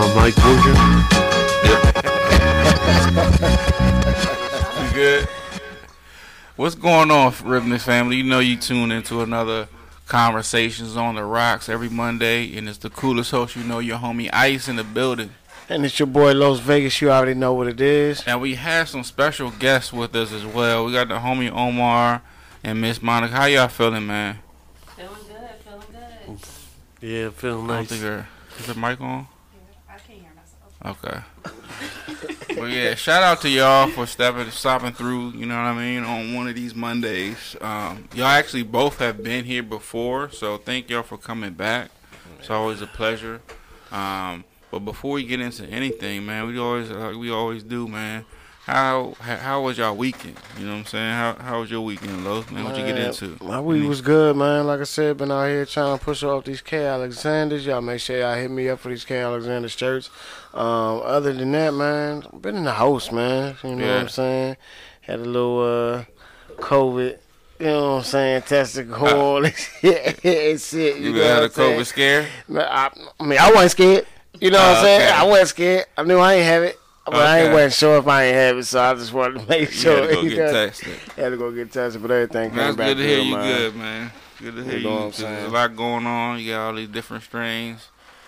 Mike Boucher. You good? What's going on, Ribness family? You know you tune into another Conversations on the Rocks every Monday, and it's the coolest host you know, your homie Ice in the building. And it's your boy Los Vegas. You already know what it is. And we have some special guests with us as well. We got the homie Omar and Miss Monica. How y'all feeling, man? Feeling good. Yeah, feeling I don't nice. think is the mic on? Yeah, I can't hear myself. Okay. Well, yeah, shout out to y'all for stopping through, you know what I mean, on one of these Mondays. Y'all actually both have been here before, so thank y'all for coming back. It's always a pleasure. But before we get into anything, man, we always do, man. How was y'all weekend? You know what I'm saying? How was your weekend, Los? Man, what you get into? My week was good, man. Like I said, been out here trying to push off these K. Alexanders. Y'all make sure y'all hit me up for these K. Alexander shirts. Other than that, man, I've been in the house, man. You know what I'm saying? Had a little COVID. You know what I'm saying? Tested all this shit. You had a COVID scare? I mean, I wasn't scared. You know what I'm saying? I wasn't scared. I knew I ain't have it. But I wasn't sure if I ain't have it, so I just wanted to make sure. You had to go get tested. Had to go get tested, but everything came back good to hear you man. good, man. Good to hear you. know what I'm There's a saying? lot going on. You got all these different strains.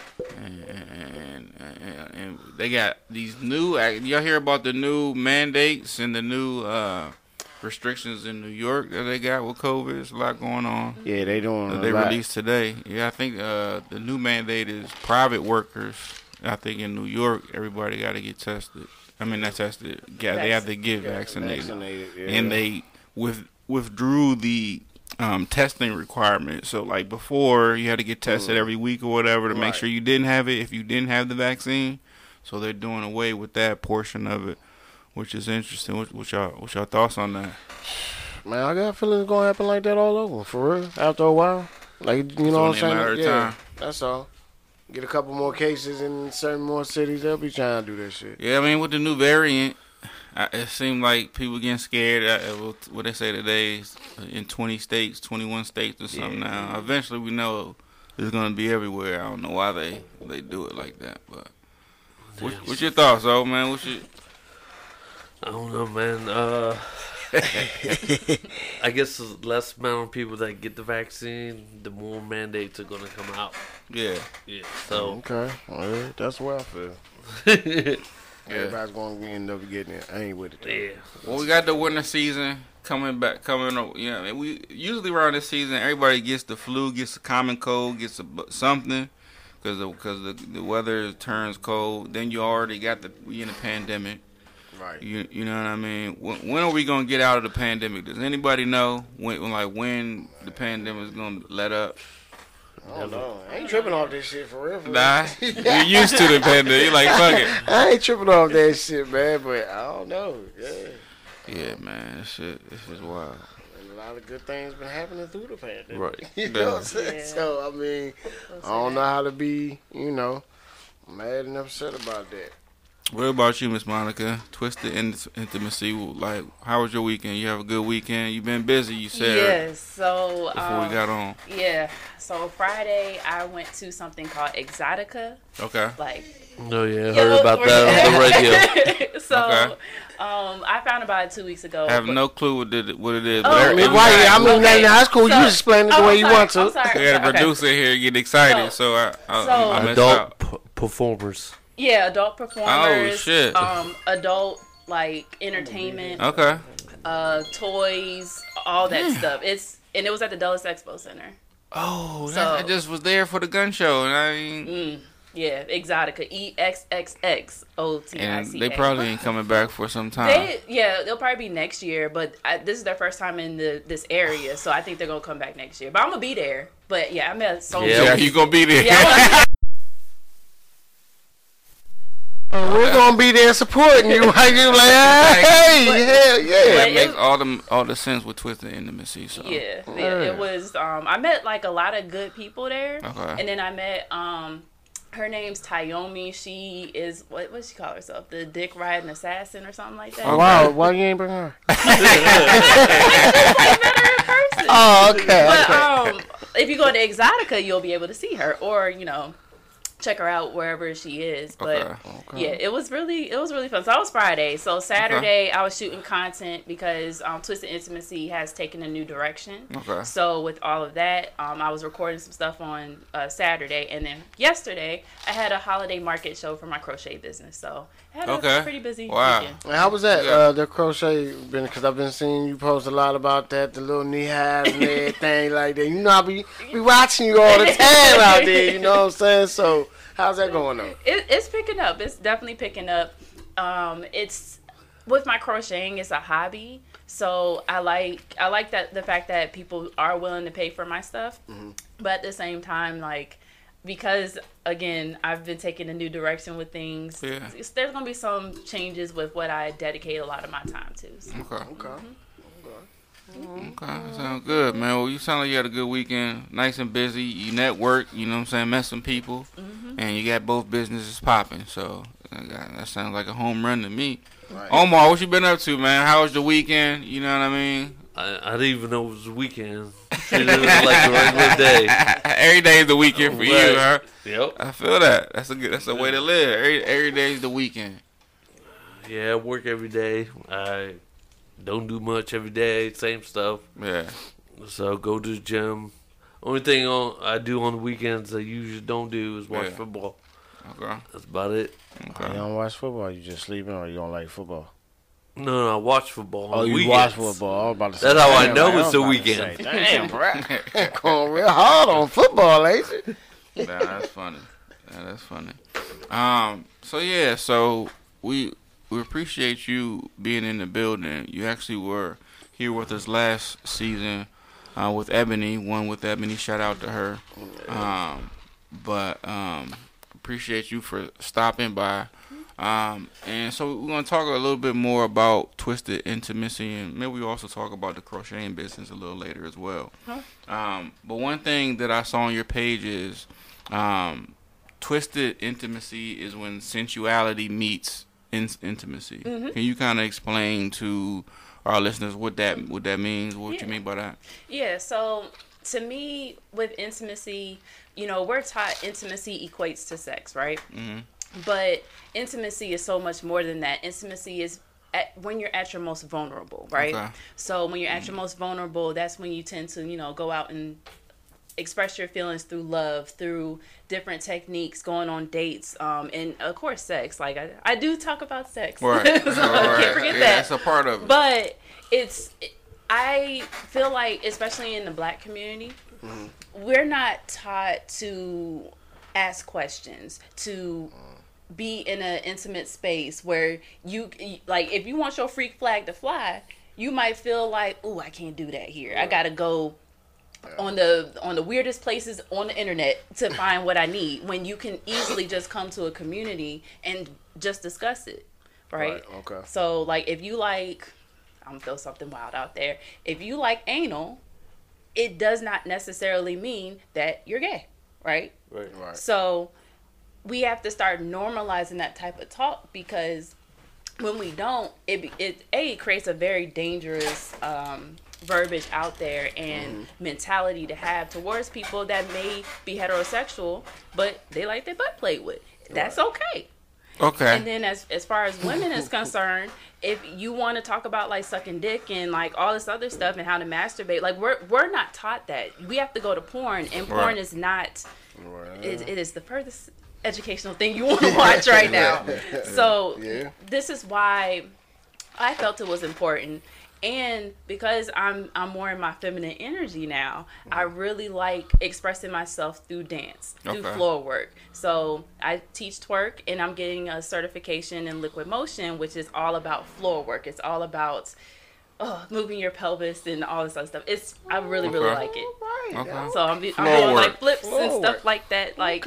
And they got these new, y'all hear about the new mandates and the new restrictions in New York that they got with COVID? There's a lot going on. Yeah, they doing They released today. Yeah, I think the new mandate is private workers. I think in New York, everybody got to get tested. I mean, not tested. Yeah, they have to get vaccinated. And they withdrew the testing requirement. So, like before, you had to get tested every week or whatever to make sure you didn't have it if you didn't have the vaccine. So they're doing away with that portion of it, which is interesting. What's y'all thoughts on that? Man, I got a feeling it's gonna happen like that all over for real. After a while, like you know what I'm saying? Matter of time. That's all. Get a couple more cases in certain more cities. They'll be trying to do that shit. Yeah, I mean, with the new variant, it seemed like people getting scared. What they say today is in 20 states, 21 states or something now. Eventually, we know it's going to be everywhere. I don't know why they do it like that. But what's your thoughts, though, man? I don't know, man. I guess the less amount of people that get the vaccine, the more mandates are going to come out. Yeah. Yeah. So Okay, well, that's the way I feel. Everybody's going to end up getting it. I ain't with it. yeah. Well, we got the winter season coming up. You know, we usually around this season, everybody gets the flu, gets a common cold, gets something because the weather turns cold. Then you already got we in a pandemic. Right. You know what I mean? When are we gonna get out of the pandemic? Does anybody know when the pandemic is gonna let up? I don't know. I ain't tripping off this shit for real. Nah, you're used to the pandemic. You're like, fuck it. I ain't tripping off that shit, man. But I don't know. Yeah, man, this shit is wild. And a lot of good things been happening through the pandemic. Right. You know what I'm saying? Yeah. So I mean, I don't know how to be, mad and upset about that. What about you, Miss Monica? Twisted Intimacy. Like, how was your weekend? You have a good weekend? You've been busy, you said. Yes. So Before we got on. Yeah. So Friday I went to something called Exotica. Okay. Like. Oh yeah, heard about that on the radio. So, Okay. I found about it 2 weeks ago. I have no clue what it is. Oh, but I mean, Okay. that's cool. So- you explain it the way you I'm want sorry, to. I'm sorry. we had a Okay. producer here get excited, so I messed Adult up. performers. Yeah, adult performers. Oh, shit. Adult like entertainment. Okay. Toys, all that stuff. It was at the Dulles Expo Center. Oh, So- I just was there for the gun show, and I ain't. Yeah, Exotica, EXXXOTICA. And they probably ain't coming back for some time. They'll probably be next year, but this is their first time in this area, so I think they're gonna come back next year. But I'm gonna be there. But yeah, I met so many. Yeah, you gonna be there. Yeah, We're gonna be there supporting you. Like you like, hey, hell yeah. It makes all the sense with Twisted Intimacy. So yeah, it was. I met like a lot of good people there, Okay. and then I met her name's Tayomi. She is what she call herself? The dick riding assassin or something like that. Oh, wow, why you ain't bring her? Person. Oh, okay. But if you go to Exotica, you'll be able to see her, or check her out wherever she is. But yeah, it was really fun. So that was Friday. So Saturday I was shooting content because Twisted Intimacy has taken a new direction. Okay. So with all of that, I was recording some stuff on Saturday, and then yesterday I had a holiday market show for my crochet business. So I had a pretty busy weekend. And how was that? The crochet? Because I've been seeing you post a lot about that, the little knee highs and everything like that. You know, I be watching you all the time out there. You know what I'm saying? So how's that going on? It's picking up. It's definitely picking up. It's with my crocheting. It's a hobby, so I like that the fact that people are willing to pay for my stuff. But at the same time, like, because again, I've been taking a new direction with things. There's gonna be some changes with what I dedicate a lot of my time to. So. Okay, sounds good, man. Well, you sound like you had a good weekend, nice and busy. You network, you know what I'm saying, met some people, and you got both businesses popping. So that sounds like a home run to me. Right. Omar, what you been up to, man? How was the weekend? You know what I mean? I didn't even know it was a weekend. Treated it like a regular day. Every day is the weekend for you, huh? Yep. I feel that. That's a way to live. Every day is the weekend. Yeah, I work every day. I don't do much every day, same stuff. Yeah. So go to the gym. Only thing I do on the weekends I usually don't do is watch football. Okay. That's about it. Okay. You don't watch football? You just sleeping, or you don't like football? No, I watch football. Oh, you weekends. watch football? I was about to say, that's how I know it's the weekend. Damn, bro. Going real hard on football, ain't you? That's funny. That's funny. So we appreciate you being in the building. You actually were here with us last season with Ebony. One with Ebony. Shout out to her. But appreciate you for stopping by. And so we're going to talk a little bit more about Twisted Intimacy, and maybe we also talk about the crocheting business a little later as well. But one thing that I saw on your page is Twisted Intimacy is when sensuality meets intimacy. Can you kind of explain to our listeners what that means, what you mean by that? Yeah, so to me, with intimacy, you know, we're taught intimacy equates to sex, right? But intimacy is so much more than that. Intimacy is when you're at your most vulnerable, right? Okay. So when you're at your most vulnerable, that's when you tend to, you know, go out and express your feelings through love, through different techniques, going on dates, and of course sex. Like I do talk about sex, right. So I can't forget that. That's a part of it. But I feel like, especially in the Black community, we're not taught to ask questions, to be in an intimate space where you, like, if you want your freak flag to fly, you might feel like, oh, I can't do that here. I gotta go on the weirdest places on the internet to find what I need, when you can easily just come to a community and just discuss it, right? Okay. So, like, if you like, I'm gonna throw something wild out there. If you like anal, it does not necessarily mean that you're gay, right? Right. So we have to start normalizing that type of talk, because when we don't, it creates a very dangerous verbiage out there and mentality to have towards people that may be heterosexual, but they like their butt played with. That's okay. Okay. And then as far as women is concerned, if you want to talk about like sucking dick and like all this other stuff and how to masturbate, like we're not taught that. We have to go to porn, and porn is not. It is the furthest educational thing you want to watch right now. So this is why I felt it was important. And because I'm more in my feminine energy now, I really like expressing myself through dance, through floor work. So I teach twerk, and I'm getting a certification in liquid motion, which is all about floor work. It's all about moving your pelvis and all this other stuff. I really like it. So I'm doing like flips and stuff like that. Like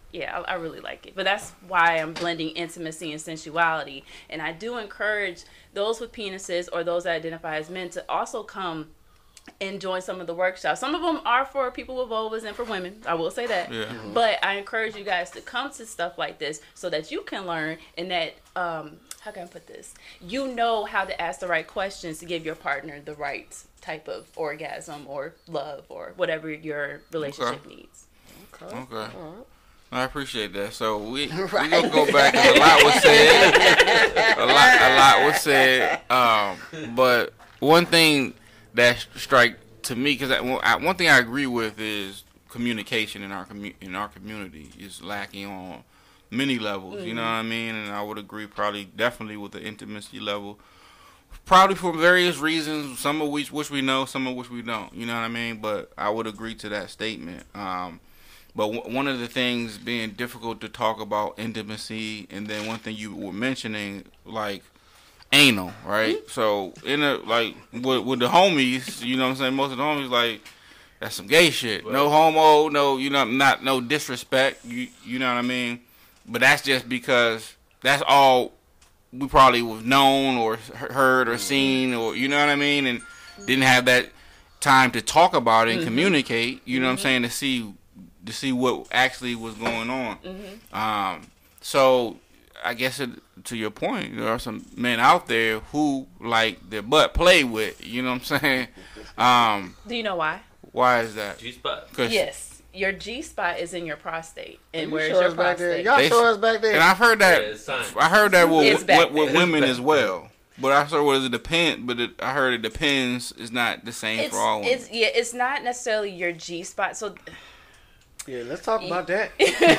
I really like it. But that's why I'm blending intimacy and sensuality. And I do encourage those with penises or those that identify as men to also come and join some of the workshops. Some of them are for people with vulvas and for women. I will say that. Yeah. But I encourage you guys to come to stuff like this so that you can learn, and that, how can I put this? You know how to ask the right questions to give your partner the right type of orgasm or love or whatever your relationship needs. Okay. I appreciate that. So we gonna go back. A lot was said. A lot was said. But one thing that strike to me, because one thing I agree with is communication in our community is lacking on many levels. Mm-hmm. You know what I mean? And I would agree, definitely with the intimacy level. Probably for various reasons, some of which we know, some of which we don't. You know what I mean? But I would agree to that statement. But one of the things being difficult to talk about intimacy, and then one thing you were mentioning, like anal, right? Mm-hmm. So with the homies, you know what I'm saying? Most of the homies like that's some gay shit. Right. No homo, no, no disrespect. You know what I mean? But that's just because that's all we probably was known or heard or seen, or you know what I mean, and didn't have that time to talk about it and communicate. You know what I'm saying, to see what actually was going on. Mm-hmm. So I guess to your point, there are some men out there who like their butt played with. You know what I'm saying? Do you know why? Why is that? G-spot. Yes. Your G-spot is in your prostate. And where's your prostate? Y'all show us back there. And I've heard that. I heard that with women as well. But I saw it depends. But I heard it depends. It's not the same for all women. It's not necessarily your G-spot. So yeah, let's talk about that.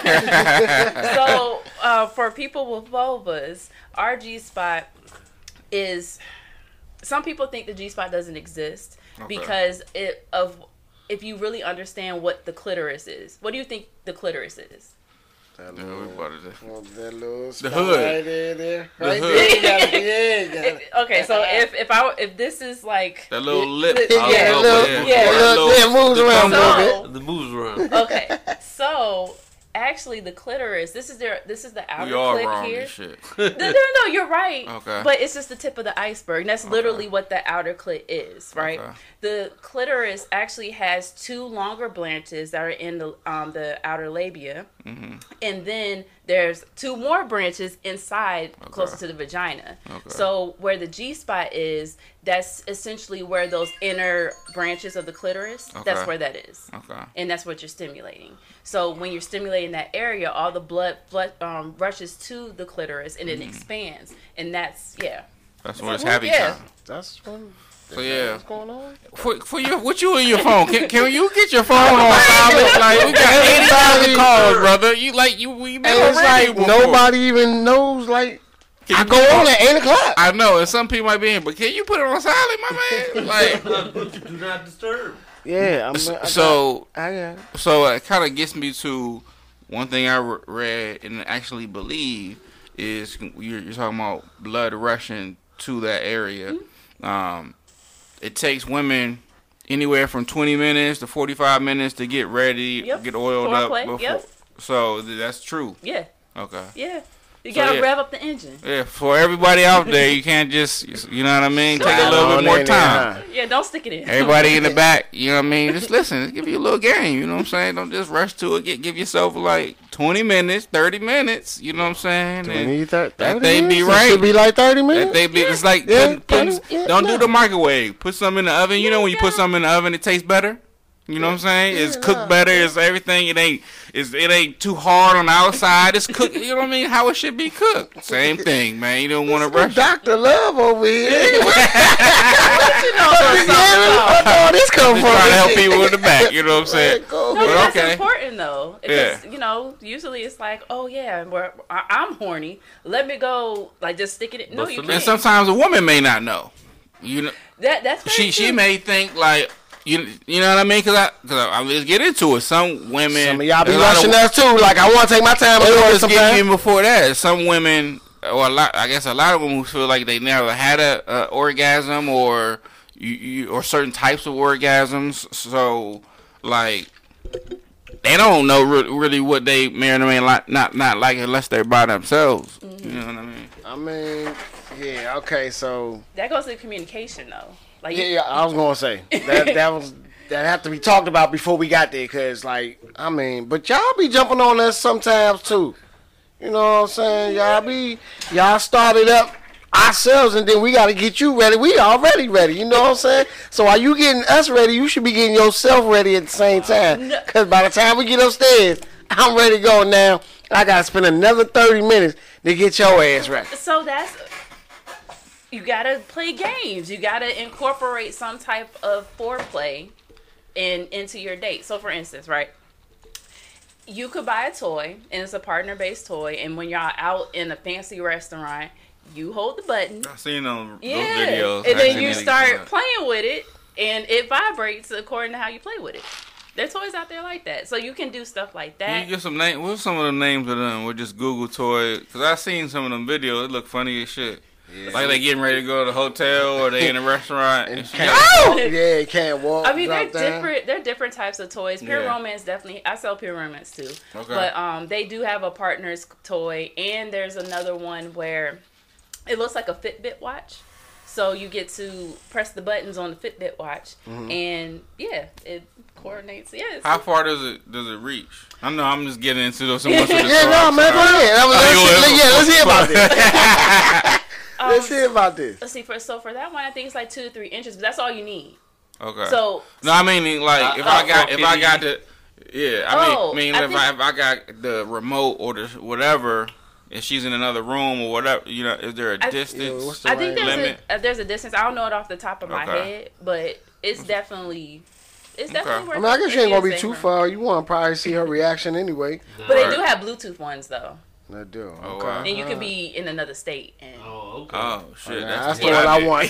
So for people with vulvas, our G-spot is. Some people think the G-spot doesn't exist because if you really understand what the clitoris is. What do you think the clitoris is? The hood. Right there. Right there. Okay, so if this is like that little lip, it moves around a little bit. The moves around. Okay, so actually the clitoris. This is the outer clit here. Shit. No, you're right. Okay. But it's just the tip of the iceberg. And that's literally what the outer clit is, right? Okay. The clitoris actually has two longer branches that are in the outer labia, and then there's two more branches inside, closer to the vagina. Okay. So where the G-spot is, that's essentially where those inner branches of the clitoris. That's where that is. Okay. And that's what you're stimulating. So when you're stimulating that area, all the blood rushes to the clitoris and it expands, and that's when it's happy time. That's when. So yeah, what's going on? For you, what you in your phone? Can you get your phone on silent? Like we got 80,000 calls, brother. We been it's like before. Nobody even knows. Like I go on at 8:00. I know, and some people might be in, but can you put it on silent, my man? Like do not disturb. Yeah, so it kind of gets me to one thing I read and actually believe is you're talking about blood rushing to that area. It takes women anywhere from 20 minutes to 45 minutes to get ready, get oiled up. Before. So that's true. Yeah. Okay. Yeah. You gotta rev up the engine. Yeah, for everybody out there, you can't just, you know what I mean? Take a little bit more time. Yeah, don't stick it in. Everybody in the back, you know what I mean? Just listen, just give you a little game, you know what I'm saying? Don't just rush to it. Give yourself like 20 minutes, 30 minutes, you know what I'm saying? 20, 30 that they be right. It should be like 30 minutes. That they be, it's like, don't do the microwave. Put something in the oven. You know when you put something in the oven, it tastes better? You know what I'm saying? It's cooked better. It's everything. It ain't too hard on the outside. It's cooked. You know what I mean? How it should be cooked. Same thing, man. You don't want to rush. Dr. Love over here. What you know? Where this come from? Trying to help people in the back. You know what I'm saying? No, that's important though. Because usually it's like, oh yeah, I'm horny. Let me go. Like just stick it in. No, you can't. And sometimes a woman may not know. You know. That's she may think like. You know what I mean? Cause I let's get into it. Some women, some of y'all be rushing us too. Like I want to take my time. Even before that, some women, or a lot of women feel like they never had a orgasm or or certain types of orgasms. So like they don't know really what they may or may not like unless they're by themselves. Mm-hmm. You know what I mean? I mean, yeah. Okay, so that goes to communication though. Like I was gonna say that have to be talked about before we got there, cause but y'all be jumping on us sometimes too. You know what I'm saying? Y'all started up ourselves, and then we got to get you ready. We already ready. You know what I'm saying? So while you getting us ready, you should be getting yourself ready at the same time. Cause by the time we get upstairs, I'm ready to go now. I gotta spend another 30 minutes to get your ass right. So you gotta play games. You gotta incorporate some type of foreplay into your date. So for instance, right? You could buy a toy, and it's a partner-based toy, and when y'all out in a fancy restaurant, you hold the button. I've seen those videos. And then you start playing with it, and it vibrates according to how you play with it. There's toys out there like that. So you can do stuff like that. Can you get some names? What's some of the names of them? We'll just Google toy. Because I've seen some of them videos. It look funny as shit. Yeah. Like they getting ready to go to the hotel or they in a restaurant. And yeah, can't walk. I mean, they're different. They're different types of toys. Pure Romance definitely. I sell Pure Romance too. Okay. But they do have a partner's toy, and there's another one where it looks like a Fitbit watch. So you get to press the buttons on the Fitbit watch, and it coordinates. Yeah. How far does it reach? I know I'm just getting into so much of the no, man, go ahead. Let's hear about this. Let's hear about this. Let's see. For that one, I think it's like 2 to 3 inches, but that's all you need. Okay. So no, I mean like if I got the if I got the remote or the whatever. If she's in another room or whatever, is there a distance? I think there's a distance. I don't know it off the top of my head, but it's definitely worth it. I mean, I guess she ain't gonna be too far. You want to probably see her reaction anyway. No. But they do have Bluetooth ones though. They do. Okay. Wow. And you can be in another state. And oh shit, that's the one I want.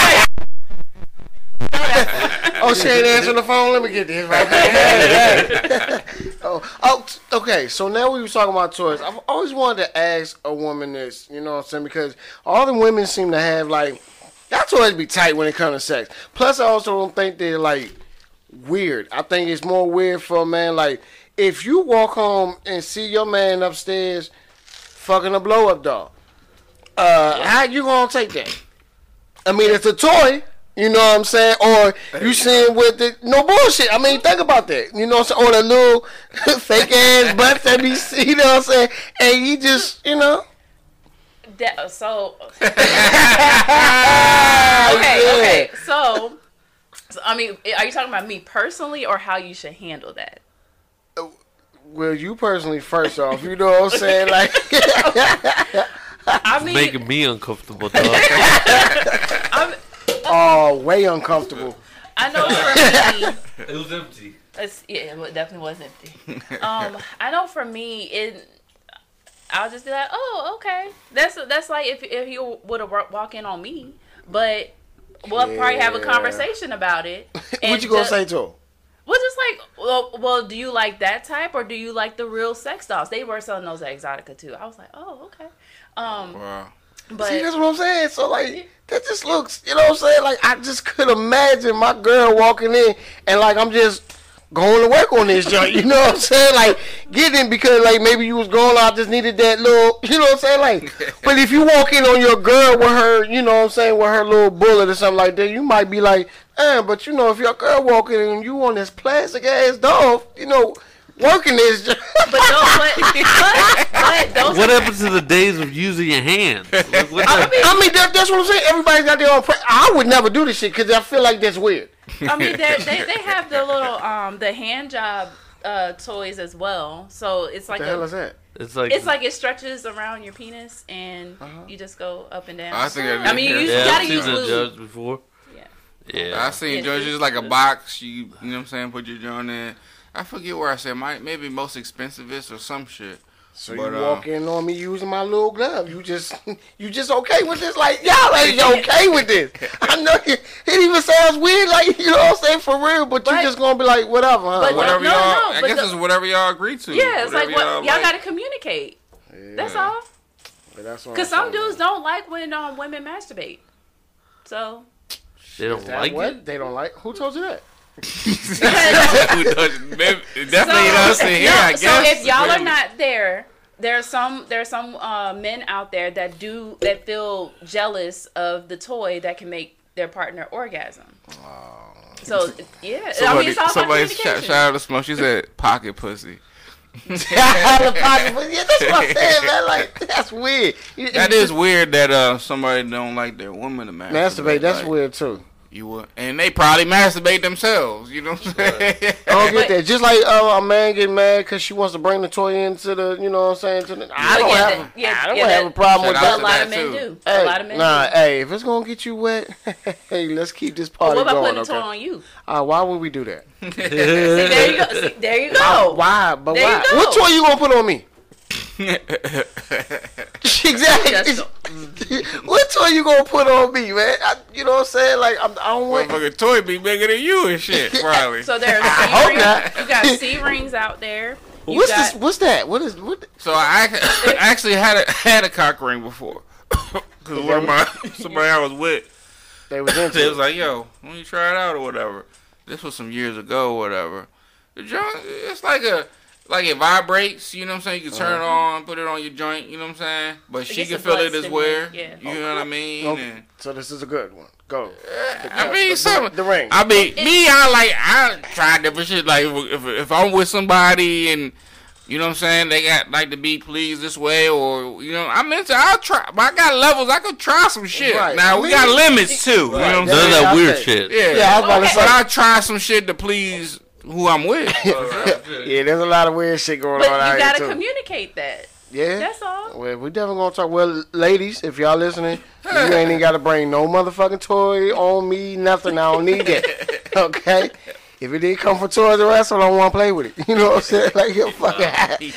Oh, she ain't answering the phone. Let me get this right there. Okay. So now we were talking about toys. I've always wanted to ask a woman this, you know what I'm saying? Because all the women seem to have, like, that toys be tight when it comes to sex. Plus, I also don't think they're, like, weird. I think it's more weird for a man. Like, if you walk home and see your man upstairs fucking a blow-up doll, how you gonna take that? I mean, it's a toy. You know what I'm saying? Or you seeing with the no bullshit. I mean, think about that. You know what I'm saying? Or the little fake ass butts that be, you know what I'm saying? And you just, Okay. So, I mean, are you talking about me personally or how you should handle that? Well, you personally first off. You know what I'm saying? Like, I mean, making me uncomfortable, dog. Oh, way uncomfortable. I know for me, it was empty. It definitely was empty. I know for me, I'll just be like, oh, okay. That's like if you would have walk in on me, but we'll probably have a conversation about it. What you gonna say to him? Well, just like, well, do you like that type or do you like the real sex dolls? They were selling those at Exotica too. I was like, oh, okay. Wow. But see, that's what I'm saying. So, like, that just looks, you know what I'm saying? Like, I just could imagine my girl walking in and, like, I'm just going to work on this joint. You know what I'm saying? Like, getting because, like, maybe you was going out, just needed that little, you know what I'm saying? Like, but if you walk in on your girl with her, you know what I'm saying, with her little bullet or something like that, you might be like, but, if your girl walking in and you on this plastic-ass dog, working this job. But what happens to the days of using your hands? I mean, that's what I'm saying. Everybody's got their own. I would never do this shit because I feel like that's weird. I mean, they have the little the hand job toys as well. So it's like what the hell is that? It's like it stretches around your penis and you just go up and down. I mean, you gotta use lube. lube. Before. Yeah. I seen just like a box. You know what I'm saying? Put your joint in. I forget where I said maybe most expensivest or some shit. So you walk in on me using my little glove. You just okay with this? Like, y'all ain't okay with this. I know it even sounds weird, like, you know what I'm saying, for real, but you just gonna be like, whatever, huh? But whatever I guess it's whatever y'all agree to. Yeah, it's like y'all gotta communicate. Yeah. That's all. Because some dudes don't like when women masturbate. So they don't like it? They don't like. Who told you that? Definitely us in here, I guess. So if y'all are not there, there's some men out there that feel jealous of the toy that can make their partner orgasm. So yeah, it's all about communication. Shout out to Smoke. She said pocket pussy. Yeah, that's what I'm saying, man. Like, that's weird. That is weird that somebody don't like their woman to masturbate. That's weird too. You would, and they probably masturbate themselves. You know what I'm saying? I don't get that. Just like a man get mad because she wants to bring the toy into the, you know what I'm saying? I don't have a problem with that. A lot of men do. Hey, a lot of men do. Hey, if it's gonna get you wet, hey, let's keep this party going. What about going. putting the toy on you? Why would we do that? See, there you go. See, there you go. Why? But there why? What toy you gonna put on me? Exactly. What toy you gonna put on me, man? You know what I'm saying? Like I don't want. Motherfucking toy be bigger than you and shit, probably. So there's C rings. You got C rings out there. What's this? What's that? What? So I actually had a cock ring before, because somebody I was with, they was like, yo, let me try it out or whatever. This was some years ago, or whatever. The joint, it's like it vibrates, you know what I'm saying? You can turn it on, put it on your joint, you know what I'm saying? But she can feel it as well. Yeah. You know what I mean? Okay. And so this is a good one. Go. The ring. I mean, I try different shit. Like if I'm with somebody and you know what I'm saying, they got like to be pleased this way, or you know, I'll try. But I got levels. I could try some shit. Right. Now we got limits too. Right. You know what I'm saying? That weird shit. Yeah. I was about to say. But I try some shit to please who I'm with. Yeah, there's a lot of weird shit going on out here too. You gotta communicate that. Yeah. That's all. Well, we definitely gonna talk. Well, ladies, if y'all listening, you ain't even gotta bring no motherfucking toy on me, nothing. I don't need that. Okay? If it didn't come from Toys R Us, I don't want to play with it. You know what I'm saying? Like, you're fucking out of here.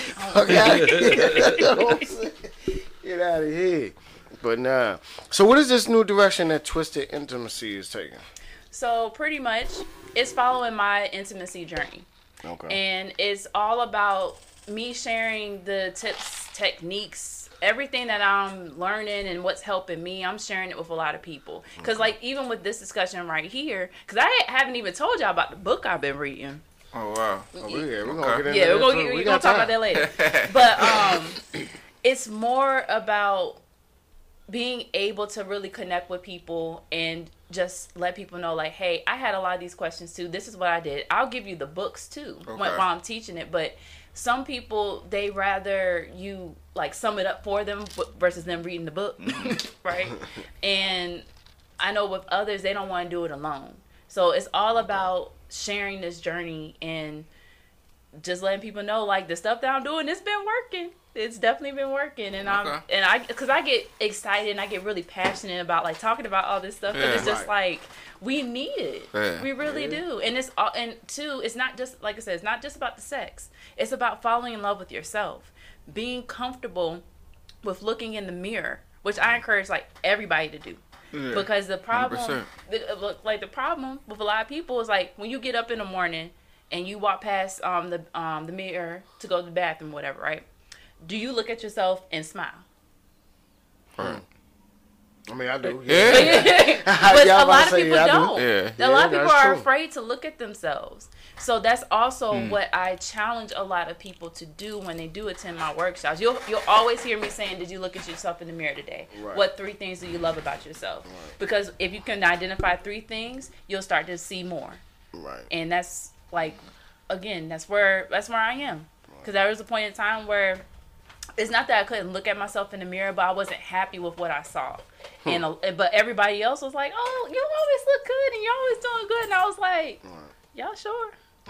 You know what I'm saying? Get out of here. But nah. So what is this new direction that Twisted Intimacy is taking? So pretty much, it's following my intimacy journey. Okay. And it's all about me sharing the tips, techniques, everything that I'm learning and what's helping me. I'm sharing it with a lot of people. Because, like, even with this discussion right here, because I haven't even told y'all about the book I've been reading. Oh, wow. We're going to get into that. We're going to talk about that later. But it's more about being able to really connect with people and just let people know, like, hey, I had a lot of these questions too. This is what I did. I'll give you the books too while I'm teaching it. But some people, they rather you like sum it up for them versus them reading the book, right? And I know with others, they don't want to do it alone. So it's all about sharing this journey and just letting people know, like, the stuff that I'm doing, it's been working. It's definitely been working, and because I get excited and I get really passionate about like talking about all this stuff, and it's just like we need it, we really do, and it's all, and two, it's not just like I said, it's not just about the sex. It's about falling in love with yourself, being comfortable with looking in the mirror, which I encourage like everybody to do, because the problem, the problem with a lot of people is like when you get up in the morning and you walk past the mirror to go to the bathroom, whatever, right? Do you look at yourself and smile? I mean, I do. Yeah. But a lot of people don't. Yeah. A lot of people are afraid to look at themselves. So that's also what I challenge a lot of people to do when they do attend my workshops. You'll always hear me saying, did you look at yourself in the mirror today? Right. What 3 things do you love about yourself? Right. Because if you can identify 3 things, you'll start to see more. Right. And that's like, again, that's where I am. Because there was a point in time where it's not that I couldn't look at myself in the mirror, but I wasn't happy with what I saw. But everybody else was like, oh, you always look good and you're always doing good. And I was like, y'all sure?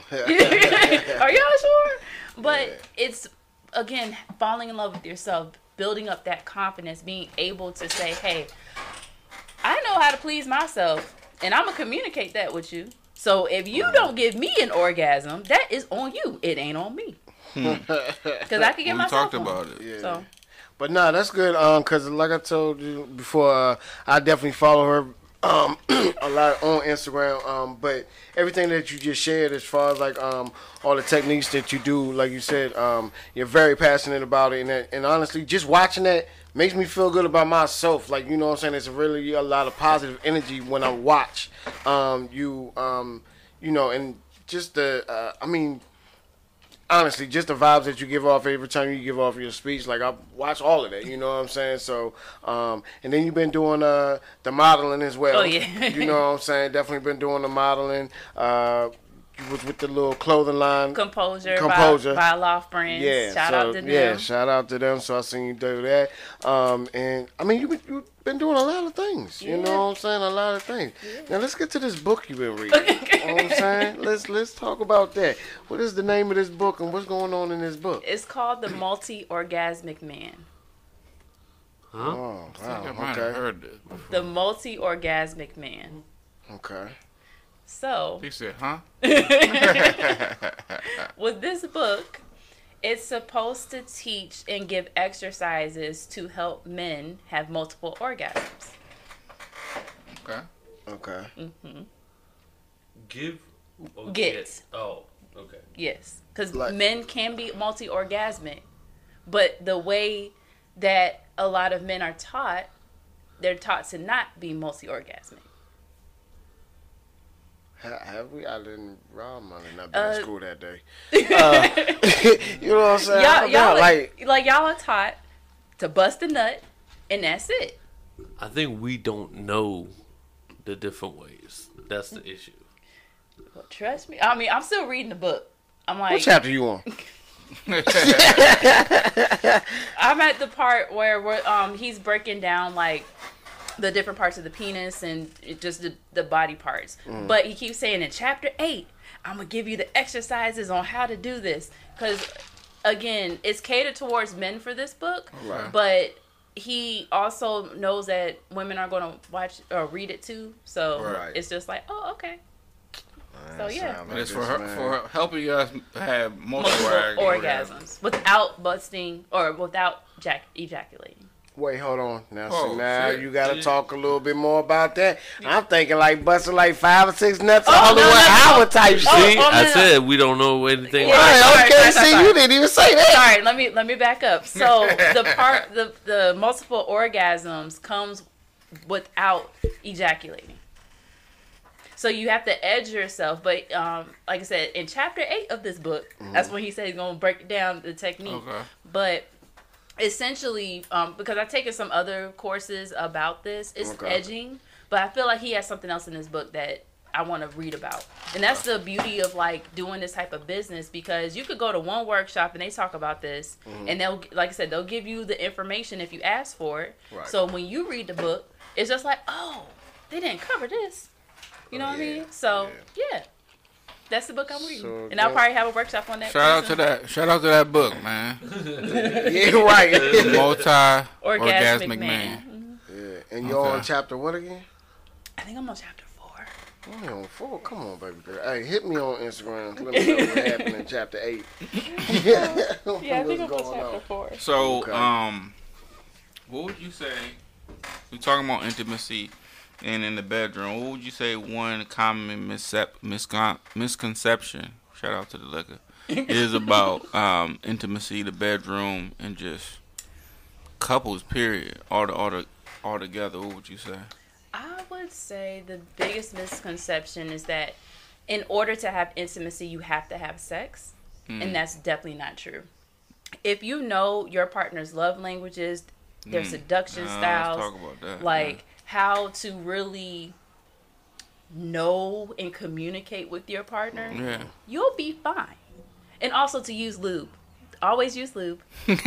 Are y'all sure? But it's, again, falling in love with yourself, building up that confidence, being able to say, hey, I know how to please myself, and I'm going to communicate that with you. So if you don't give me an orgasm, that is on you. It ain't on me. Because I can get myself talked about it. Yeah. So. But no, that's good. Because like I told you before, I definitely follow her a lot on Instagram. But everything that you just shared, as far as like all the techniques that you do, like you said, you're very passionate about it. And honestly, just watching that makes me feel good about myself. Like, you know what I'm saying? It's really a lot of positive energy when I watch you know, and just the, I mean, honestly, just the vibes that you give off every time you give off your speech, like I watch all of that, you know what I'm saying? So, and then you've been doing the modeling as well. Oh, yeah. You know what I'm saying? Definitely been doing the modeling. you was with the little clothing line. Composure. By Loft Brands. Yeah. Shout out to them. Yeah, shout out to them. So I seen you do that. And I mean, you've been doing a lot of things. You know what I'm saying? A lot of things. Yeah. Now let's get to this book you've been reading. You know what I'm saying? Let's talk about that. What is the name of this book and what's going on in this book? It's called The Multi-Orgasmic Man. Huh? Oh, wow. I might have heard this before. The Multi-Orgasmic Man. Okay. So, He said, huh? with this book, it's supposed to teach and give exercises to help men have multiple orgasms. Okay. Okay. Mm-hmm. Give. Or Get. Oh, okay. Yes. Because Like- men can be multi-orgasmic, but the way that a lot of men are taught, they're taught to not be multi-orgasmic. Have we? I didn't. Rob might have not been in school that day. You know what I'm saying? Y'all are taught to bust a nut, and that's it. I think we don't know the different ways. That's the issue. Well, trust me. I mean, I'm still reading the book. I'm like, What chapter you on? I'm at the part where he's breaking down like the different parts of the penis and just the body parts. But he keeps saying in chapter 8, I'm gonna give you the exercises on how to do this, because again, it's catered towards men for this book, Right. but he also knows that women are gonna watch or read it too. So Right. it's just like, oh, okay. So yeah, Sound And it's this, for man. helping us have multiple multiple orgasms without busting or without ejaculating. Wait, hold on. Now, Oh, see, now shit. you got to talk a little bit more about that. I'm thinking like busting like 5 or 6 nuts a Oh, Hollywood hour type shit. See, no, I no. said we don't know anything. Yeah. About it. Right, okay, Sorry. see, you didn't even say that. Sorry, let me back up. So the multiple orgasms comes without ejaculating. So you have to edge yourself, but like I said, in chapter 8 of this book, that's when he said he's gonna break down the technique. Okay. But essentially, because I've taken some other courses about this, it's Okay. edging. But I feel like he has something else in this book that I want to read about, and that's the beauty of like doing this type of business, because you could go to one workshop and they talk about this, and they'll, like I said, they'll give you the information if you ask for it. Right. So when you read the book, it's just like, oh, they didn't cover this. You know what I mean? So yeah, that's the book I'm reading, So and I'll probably have a workshop on that. Shout out to that book, man. Yeah, right. Orgasmic Man. Yeah. And you're on chapter what again? I think I'm on chapter 4. Only on 4. Come on, baby girl. Hey, hit me on Instagram. Let me know what happened in chapter 8. Yeah, I think I'm on chapter 4. So, Okay. what would you say? We talking about intimacy and in the bedroom. What would you say one common misconception? Shout out to the liquor. Is about intimacy, the bedroom, and just couples. Period. All together. What would you say? I would say the biggest misconception is that in order to have intimacy, you have to have sex. And that's definitely not true. If you know your partner's love languages, their seduction styles, let's talk about that. like how to really know and communicate with your partner, you'll be fine. And also to use lube. Always use lube.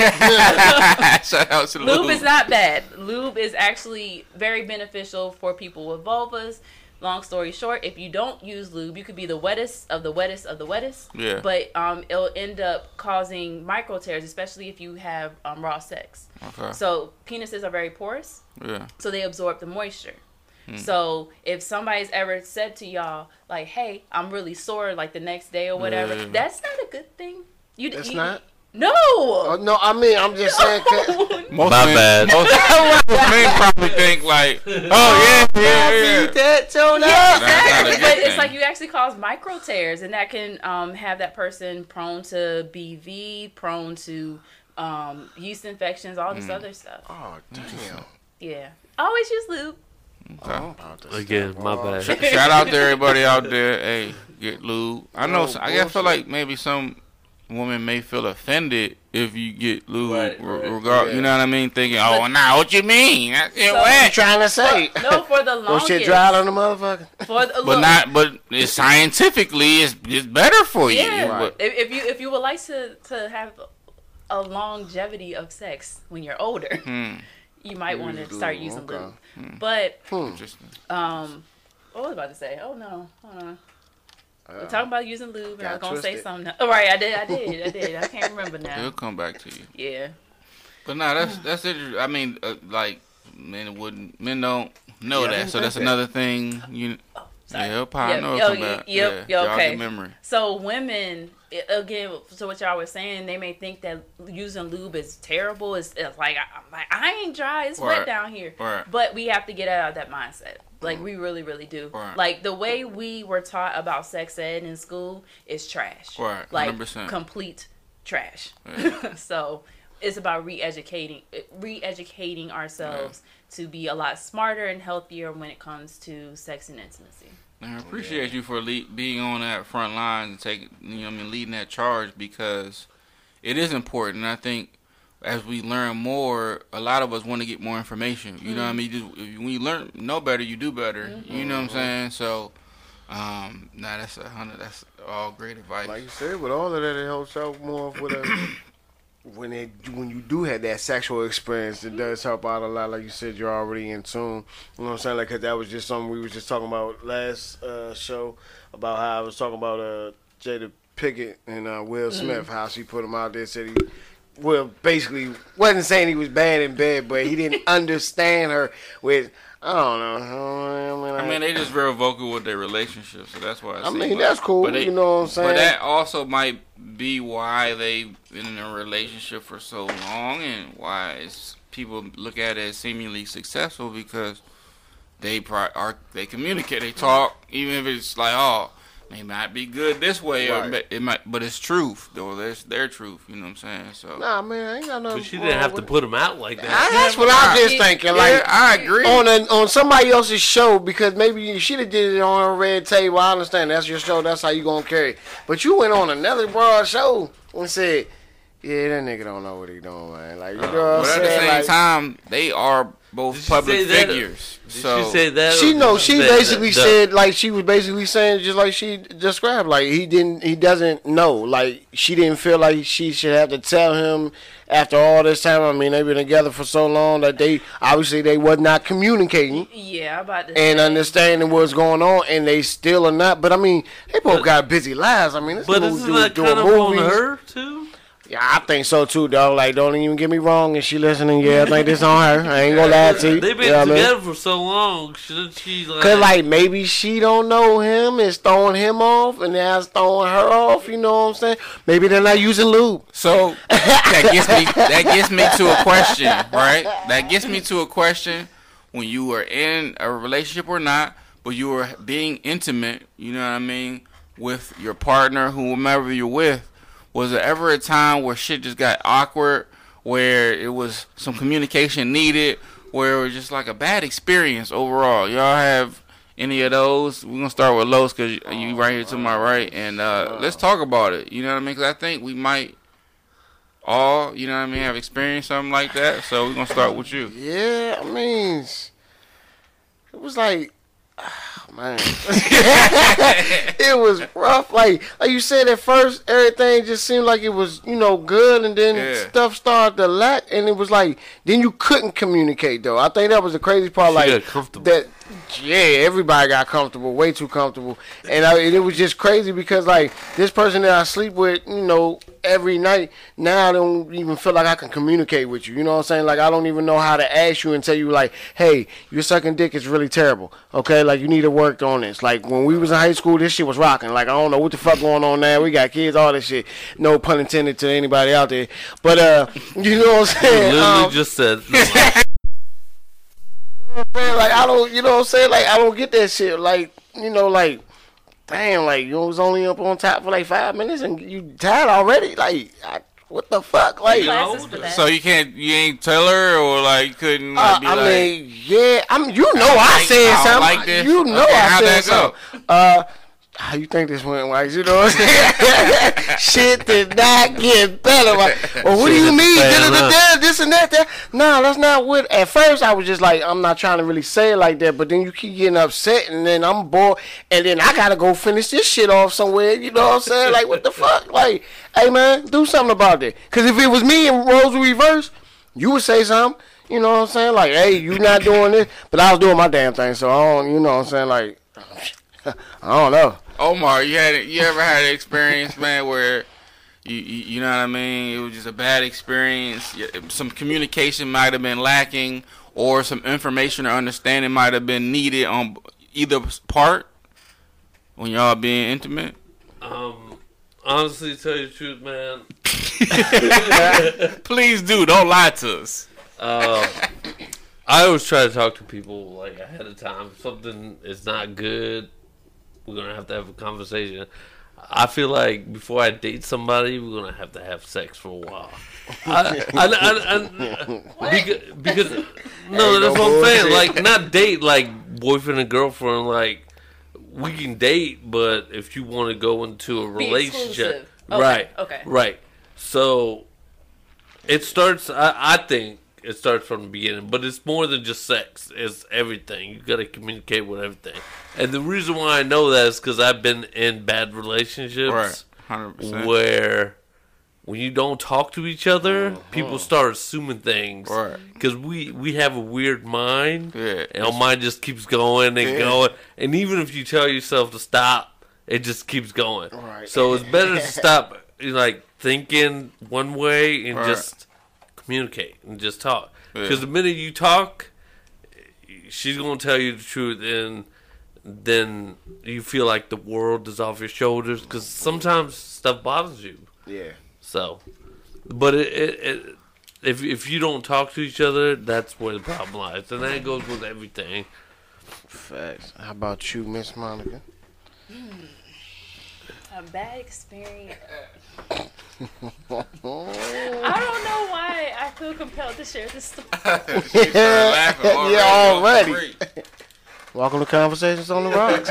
Shout out to Lube is not bad. Lube is actually very beneficial for people with vulvas. Long story short, if you don't use lube, you could be the wettest of the wettest of the wettest. Yeah. But it'll end up causing micro tears, especially if you have raw sex. Okay. So penises are very porous. Yeah. So they absorb the moisture. So if somebody's ever said to y'all, like, hey, I'm really sore, like the next day or whatever, that's not a good thing. It's not? No. Oh, no, I mean, I'm just saying. Most My men, bad. Most men probably think like, oh yeah. That tone Yeah, up. That's not a exactly. good But it's thing. like you actually cause micro tears, and that can have that person prone to BV, prone to yeast infections, all this other stuff. Oh, damn. Yeah. Always use lube. I'm about to Again, step my off. bad. Shout out to everybody out there. Hey, get lube. I know. I feel like maybe some woman may feel offended if you get lube, Right. regard. You know what I mean? Thinking, oh, nah, what you mean? What you trying to say? No, for the longest. Shit dry on the motherfucker. But it's scientifically, it's better for you. Yeah. Right. If you would like to have a longevity of sex when you're older, you might want to start using lube. But Interesting. what was I about to say? Oh no, hold on. We're talking about using lube, and I was gonna say twisted. something. Oh, right, I did. I can't remember now. It'll come back to you. Yeah. But no, that's interesting. I mean, like men don't know Yeah, I that, didn't so that's think another thing. Sorry. Yeah, probably know Yep, come back. yep, Y'all okay. get memory. So women, again, so what y'all were saying, they may think that using lube is terrible. It's like I ain't dry. It's Right. wet down here. Right. But we have to get out of that mindset. Like we really, really do. Right. Like the way we were taught about sex ed in school is trash. Right. Like 100%. complete trash. Yeah. So it's about re-educating ourselves to be a lot smarter and healthier when it comes to sex and intimacy. And I appreciate you for being on that front line and leading that charge, because it is important. And I think as we learn more, a lot of us want to get more information. You know what I mean? When you know better, you do better. You know what I'm saying? So, that's all great advice. Like you said, with all of that, it helps out more with when you do have that sexual experience. It does help out a lot. Like you said, you're already in tune. You know what I'm saying? Like, 'cause that was just something we was just talking about last show, about how I was talking about Jada Pickett and Will Smith, how she put him out there, said basically wasn't saying he was bad in bed, but he didn't understand her with, I don't know. I mean, they just very vocal with their relationship, so that's why I mean, that's cool. You know what I'm saying? But that also might be why they've been in a relationship for so long, and why people look at it as seemingly successful, because they communicate, they talk, even if it's like, oh, they might be good this way, Right. but it's truth, though. That's their truth. You know what I'm saying? So. Nah, man, I ain't got nothing. But she didn't have to put him out like that. That's what I'm just thinking. Like, Yeah, I agree. On somebody else's show, because maybe she done did it on her red table. I understand that's your show. That's how you gonna carry it. But you went on another broad show and said, "Yeah, that nigga don't know what he doing, man." Like, you know what I'm But at the saying? same Like, time, they are both Did she public say that? figures. Did So she say that? she or know. did She say basically that? said, like, she was basically saying just like she described. Like, he doesn't know. Like, she didn't feel like she should have to tell him after all this time. I mean, they've been together for so long that they was not communicating. Yeah, I'm about to And say. understanding what's going on, and they still are not. But I mean, they both got busy lives. I mean, this But dude isn't that doing kind of on movies. her too? Yeah, I think so too, dog. Like, don't even get me wrong. If she listening, yeah, I think this on her. I ain't gonna lie to you. They've been You know what I mean? together for so long. Shouldn't she like? Cause like maybe she don't know him, it's throwing him off, and now it's throwing her off. You know what I'm saying? Maybe they're not using lube. So that gets me to a question, right? That gets me to a question: when you were in a relationship or not, but you were being intimate, you know what I mean, with your partner, whomever you're with, was there ever a time where shit just got awkward, where it was some communication needed, where it was just like a bad experience overall? Y'all have any of those? We're gonna start with Los, because you right here to my right, and let's talk about it. You know what I mean? Because I think we might all, you know what I mean, have experienced something like that. So we're gonna start with you. Yeah, I mean, it was like, man, it was rough. Like you said, at first everything just seemed like it was, good, and then stuff started to lack, and it was like then you couldn't communicate though. I think that was the crazy part. She like got comfortable. that. Yeah, everybody got comfortable, way too comfortable, and it was just crazy because like this person that I sleep with, every night, now I don't even feel like I can communicate with you. You know what I'm saying? Like I don't even know how to ask you and tell you like, hey, your sucking dick is really terrible. Okay, like you need to work on this. Like when we was in high school, this shit was rocking. Like I don't know what the fuck going on now. We got kids, all this shit. No pun intended to anybody out there, but you know what I'm saying? Literally just said. Like I don't, you know what I'm saying? Like I don't get that shit. Like like damn, like you was only up on top for like 5 minutes and you tired already. Like what the fuck? Like Classes for that. So you ain't tell her, or like you couldn't like, be I like, mean, yeah, I said I don't something. like this. You know Okay, I how'd said that go? something. how you think this went, Wax? You know what I'm saying? Shit did not get better. Like, well, what do you mean? This and that. Nah, that's not what. At first, I was just like, I'm not trying to really say it like that. But then you keep getting upset, and then I'm bored, and then I gotta go finish this shit off somewhere. You know what I'm saying? Like, what the fuck? Like, hey man, do something about that. Cause if it was me and roles were reversed, you would say something. You know what I'm saying? Like, hey, you not doing this, but I was doing my damn thing, so I don't. You know what I'm saying? Like, I don't know. Omar, you ever had an experience, man, where you know what I mean? It was just a bad experience. Some communication might have been lacking, or some information or understanding might have been needed on either part when y'all being intimate. Honestly, to tell you the truth, man. Please do. Don't lie to us. I always try to talk to people like ahead of time. If something is not good, we're gonna have to have a conversation. I feel like before I date somebody, we're gonna have to have sex for a while. Because no, that's what I'm saying. Like, not date like boyfriend and girlfriend. Like, we can date, but if you want to go into a relationship, right. So it starts. I think it starts from the beginning, but it's more than just sex. It's everything. You got to communicate with everything. And the reason why I know that is because I've been in bad relationships, right, 100%. Where when you don't talk to each other, people start assuming things. Right. Because we have a weird mind, yeah, and our mind just keeps going and going. And even if you tell yourself to stop, it just keeps going. Right. So it's better to stop, like, thinking one way and just communicate and just talk. Because the minute you talk, she's going to tell you the truth, and then you feel like the world is off your shoulders. Because sometimes stuff bothers you. Yeah. So, but if you don't talk to each other, that's where the problem lies. And that goes with everything. Facts. How about you, Miss Monica? A bad experience. I don't know why I feel compelled to share this story. Already. Welcome to Conversations on the Rocks.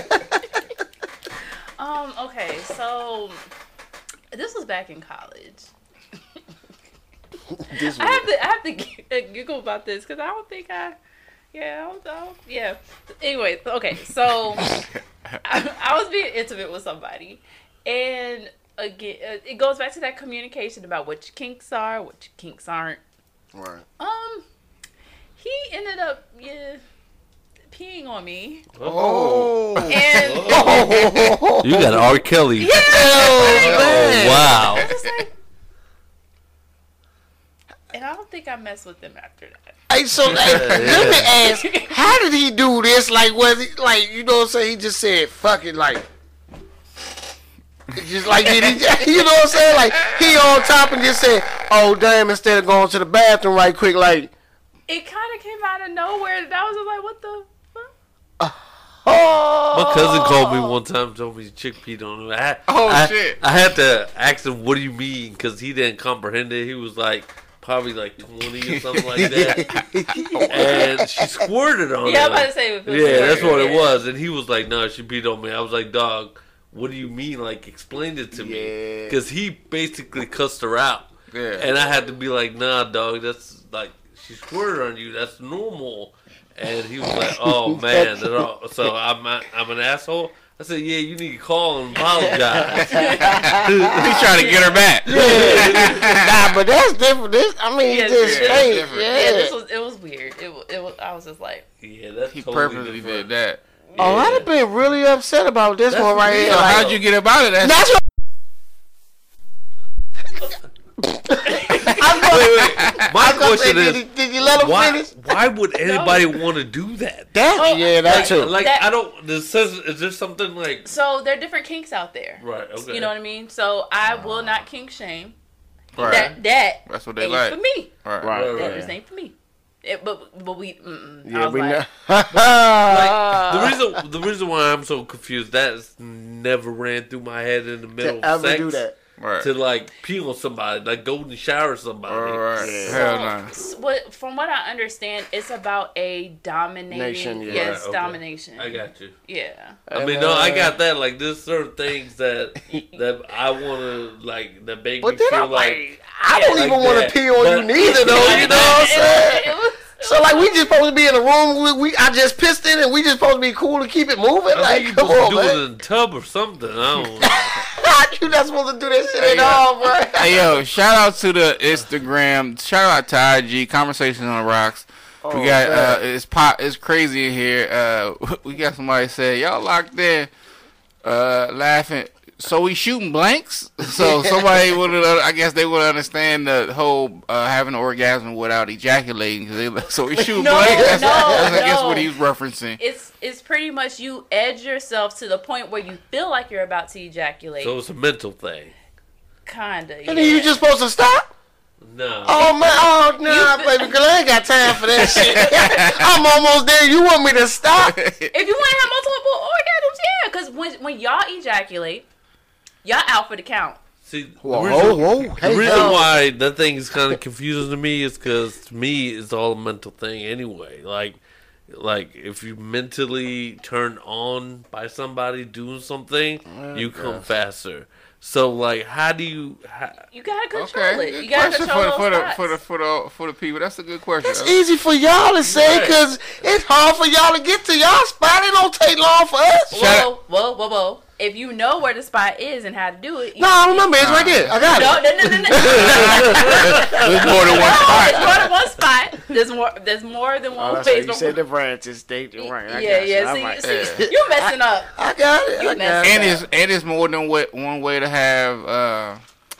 Okay, so this was back in college. I have to giggle about this because I don't think Anyway, okay, so I was being intimate with somebody, and again, it goes back to that communication about what your kinks are, what your kinks aren't. Right. He ended up peeing on me. Oh. And You got R. Kelly. Yeah. Oh, wow. I was just like, and I don't think I messed with him after that. Hey, so let me ask, how did he do this? Like, was he like, you know what I'm saying? He just said, "Fuck it," like, just like did he? You know what I'm saying? Like, he on top and just said, "Oh damn!" Instead of going to the bathroom right quick, like, it kind of came out of nowhere. And I was just like, "What the fuck?" My cousin called me one time and told me his chick peed on him. Shit. I had to ask him, what do you mean? Because he didn't comprehend it. He was like, probably like 20 or something like that. And she squirted on him. Yeah, I'm about to say. That's what it was. And he was like, no, she peed on me. I was like, dog, what do you mean? Like, explain it to me. Because he basically cussed her out. Yeah. And I had to be like, nah, dog, that's like, she squirted on you. That's normal. And he was like, "Oh man, so I'm an asshole." I said, "Yeah, you need to call and apologize." He's trying to get her back. Nah, but that's different. This, I mean, just straight. It was weird. It was. I was just like, yeah, that's he totally purposely different. did that. Yeah. Oh, I'd have been really upset about this one right here. So Like, how'd you get about it? That's what. My question is, did you let him finish? why would anybody want to do that? That too. Like, I don't. Is there something like? so there are different kinks out there. Right. Okay. You know what I mean? So I will not kink shame. Right. That's what they ain't like. for me. Right. That just ain't for me. But we. Yeah, we know. Like, the reason why I'm so confused, that's never ran through my head in the middle of ever sex. do that. Right. To like pee on somebody, like go in the shower with somebody. Right. Yeah. Hell no. from what I understand, it's about a dominating nation. Yeah. Yes, Right, okay. domination. I got you. Yeah. I mean, no, I got that. Like, there's certain things that I want to like that make But me then feel I'm like I don't like even want that. to pee on you But- neither, though. You know what I'm saying? It was- So like we just supposed to be in a room. I just pissed in, and we just supposed to be cool and keep it moving. I Like, think you come supposed on, to do it man. in a tub or something. I don't know. You not supposed to do that shit at all, bro. Hey yo, shout out to the Instagram. Shout out to IG Conversations on the Rocks. We got it's crazy in here. We got somebody say y'all locked in, laughing. So we shooting blanks. So somebody would, I guess they would understand the whole having an orgasm without ejaculating. So we shooting blanks. That's I guess what he's referencing. It's pretty much you edge yourself to the point where you feel like you're about to ejaculate. So it's a mental thing. Kinda. And then you just supposed to stop. No. Oh man, baby girl, I ain't got time for that shit. I'm almost there. You want me to stop? If you want to have multiple orgasms, yeah, because when y'all ejaculate, y'all out for the count. See, Whoa, the hey, reason yo. why that thing is kind of confusing to me is because to me it's all a mental thing anyway. Like if you mentally turn on by somebody doing something, you come faster. So like, how do you? You gotta control it. Good You gotta question control those for the people. That's a good question. It's easy for y'all to say because it's hard for y'all to get to y'all spot. It don't take long for us. Whoa. If you know where the spot is and how to do it. No, I remember. It's right there. I got it. No. There's more than one spot. There's more than one spot. There's more than one That's right. place. You said the branches. State right. I Yeah. got you. See, you're messing up. I got it. I got it. And it's more than one way to have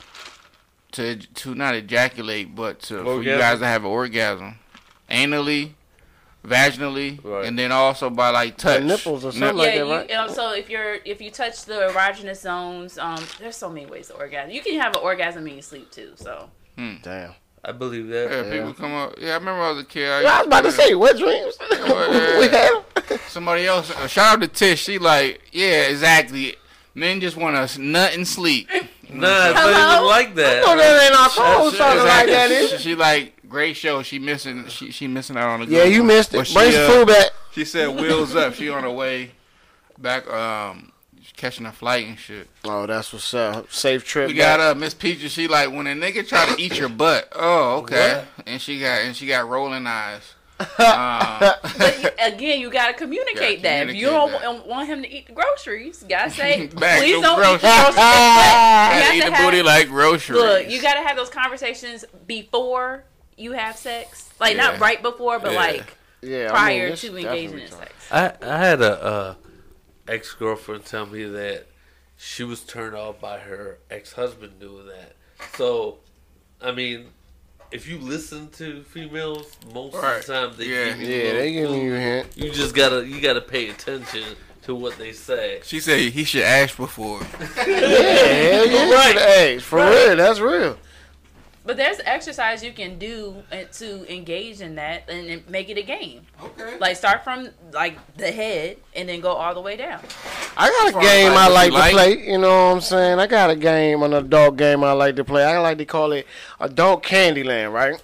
to not ejaculate, but for you guys to have an orgasm, anally, vaginally, Right. and then also by like touch, The nipples or something like that, right? So if you touch the erogenous zones, there's so many ways to orgasm. You can have an orgasm in your sleep too. So Damn. I believe that. Yeah, people come up. Yeah, I remember I was a kid. I was about to say, what dreams? We had them. Somebody else. Shout out to Tish. She like, yeah, exactly. Men just want to nut and sleep. Nah, it's not even like that. No, that ain't our clothes talking like that, is it? She like, great show. She missing. She missing out on the. Yeah, you missed it. But Bring some food back. She said wheels up. She on her way back. Catching a flight and shit. Oh, that's what's up. Safe trip. We got Miss Peaches. She like when a nigga try to eat your butt. Oh, okay. What? And she got rolling eyes. but again, you gotta communicate that. If you communicate don't want him to eat the groceries, you gotta say, Back please to don't eat the groceries. groceries. But you Eat have the to have- booty like groceries. Look, you gotta have those conversations before you have sex. Like not Yeah. right before, but Yeah. like Yeah, prior this to is engaging in definitely sex. I had a ex-girlfriend tell me that she was turned off by her ex-husband doing that. So, I mean, if you listen to females, most Right. of the time they Yeah. give you Yeah, they giving you a hint. You just gotta pay attention to what they say. She said he should ask before. Yeah, hell yeah. Right. Hey, for real, that's real. But there's exercise you can do to engage in that and make it a game. Okay. Like start from like the head and then go all the way down. I got a far game as I what like you to like. play. You know what I'm saying? I got a game, an adult game I like to play. I like to call it Adult Candyland, right?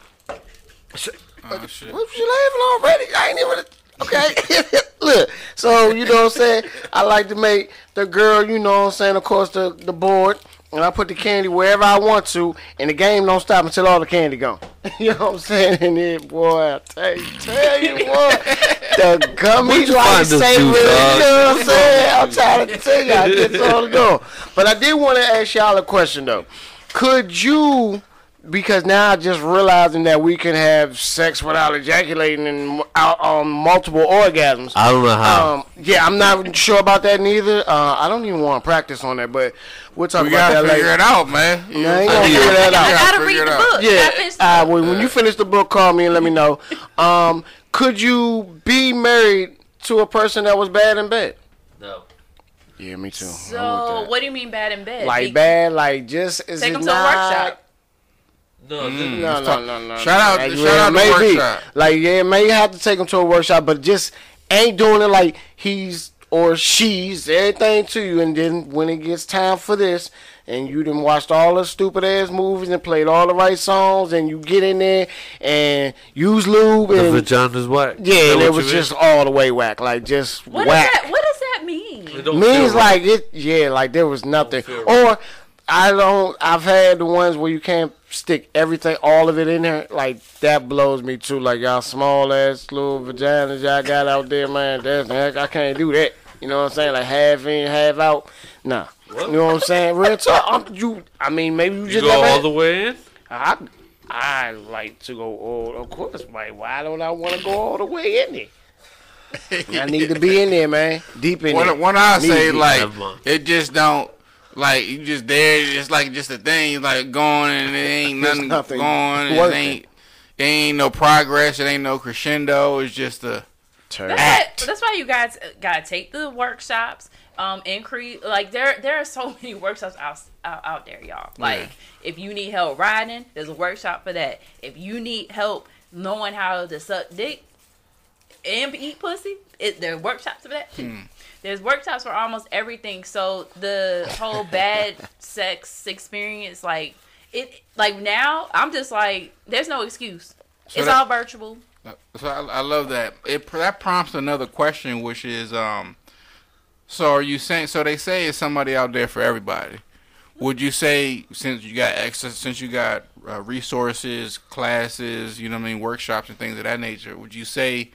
Oh shit. What you laughing already? I ain't even. Okay. Look, so you know what I'm saying? I like to make the girl, you know what I'm saying, of course, the board. And I put the candy wherever I want to, and the game don't stop until all the candy gone. You know what I'm saying? And then, boy, I tell you what, the gummies you like find this savor, you dude, dog? know what I'm saying? I'm trying to tell you, I get all the door. But I did want to ask y'all a question, though. Could you, because now I just realizing that we can have sex without ejaculating and multiple orgasms. I don't know how. Yeah, I'm not sure about that neither. I don't even want to practice on that, but we'll talk We about gotta that figure later. it out, man. You Yeah, I ain't know gonna what I'm figure saying? that out. I gotta Figure read it the out. book. Yeah, I finished the book. when you finish the book, call me and let me know. Could you be married to a person that was bad in bed? No. Yeah, me too. So what do you mean bad in bed? Like bad, like just is Take it them to a not? workshop. No, No. Shout out Like, to the maybe. workshop. Like, yeah, may have to take him to a workshop, but just ain't doing it like he's or she's everything to you, and then when it gets time for this, and you done watched all the stupid ass movies and played all the right songs, and you get in there and use lube, and the vagina's whack. Yeah, and it was just all the way whack, like just what whack. What does that mean? Means like it, yeah, like there was nothing. Or I've had the ones where you can't stick everything, all of it in there. Like that blows me too. Like y'all small ass little vaginas y'all got out there, man. I can't do that. You know what I'm saying? Like half in, half out. Nah. What? You know what I'm saying? Real talk. I mean, maybe you just go all the way in. I like to go all. Of course, man. Why don't I want to go all the way in there? I need to be in there, man. Deep in there. When I say like, it just don't. Like you just there, it's like just a thing, like going and it ain't nothing going. It ain't no progress. It ain't no crescendo. It's just a act. That's why you guys gotta take the workshops. Increase like there are so many workshops out there, y'all. Like if you need help riding, there's a workshop for that. If you need help knowing how to suck dick and eat pussy, there are workshops for that too. There's workshops for almost everything. So the whole bad sex experience, like now, I'm just like, there's no excuse. So it's all virtual. So I love that. That prompts another question, which is, so are you saying? So they say it's somebody out there for everybody. Would you say since you got access, since you got resources, classes, workshops and things of that nature? Would you say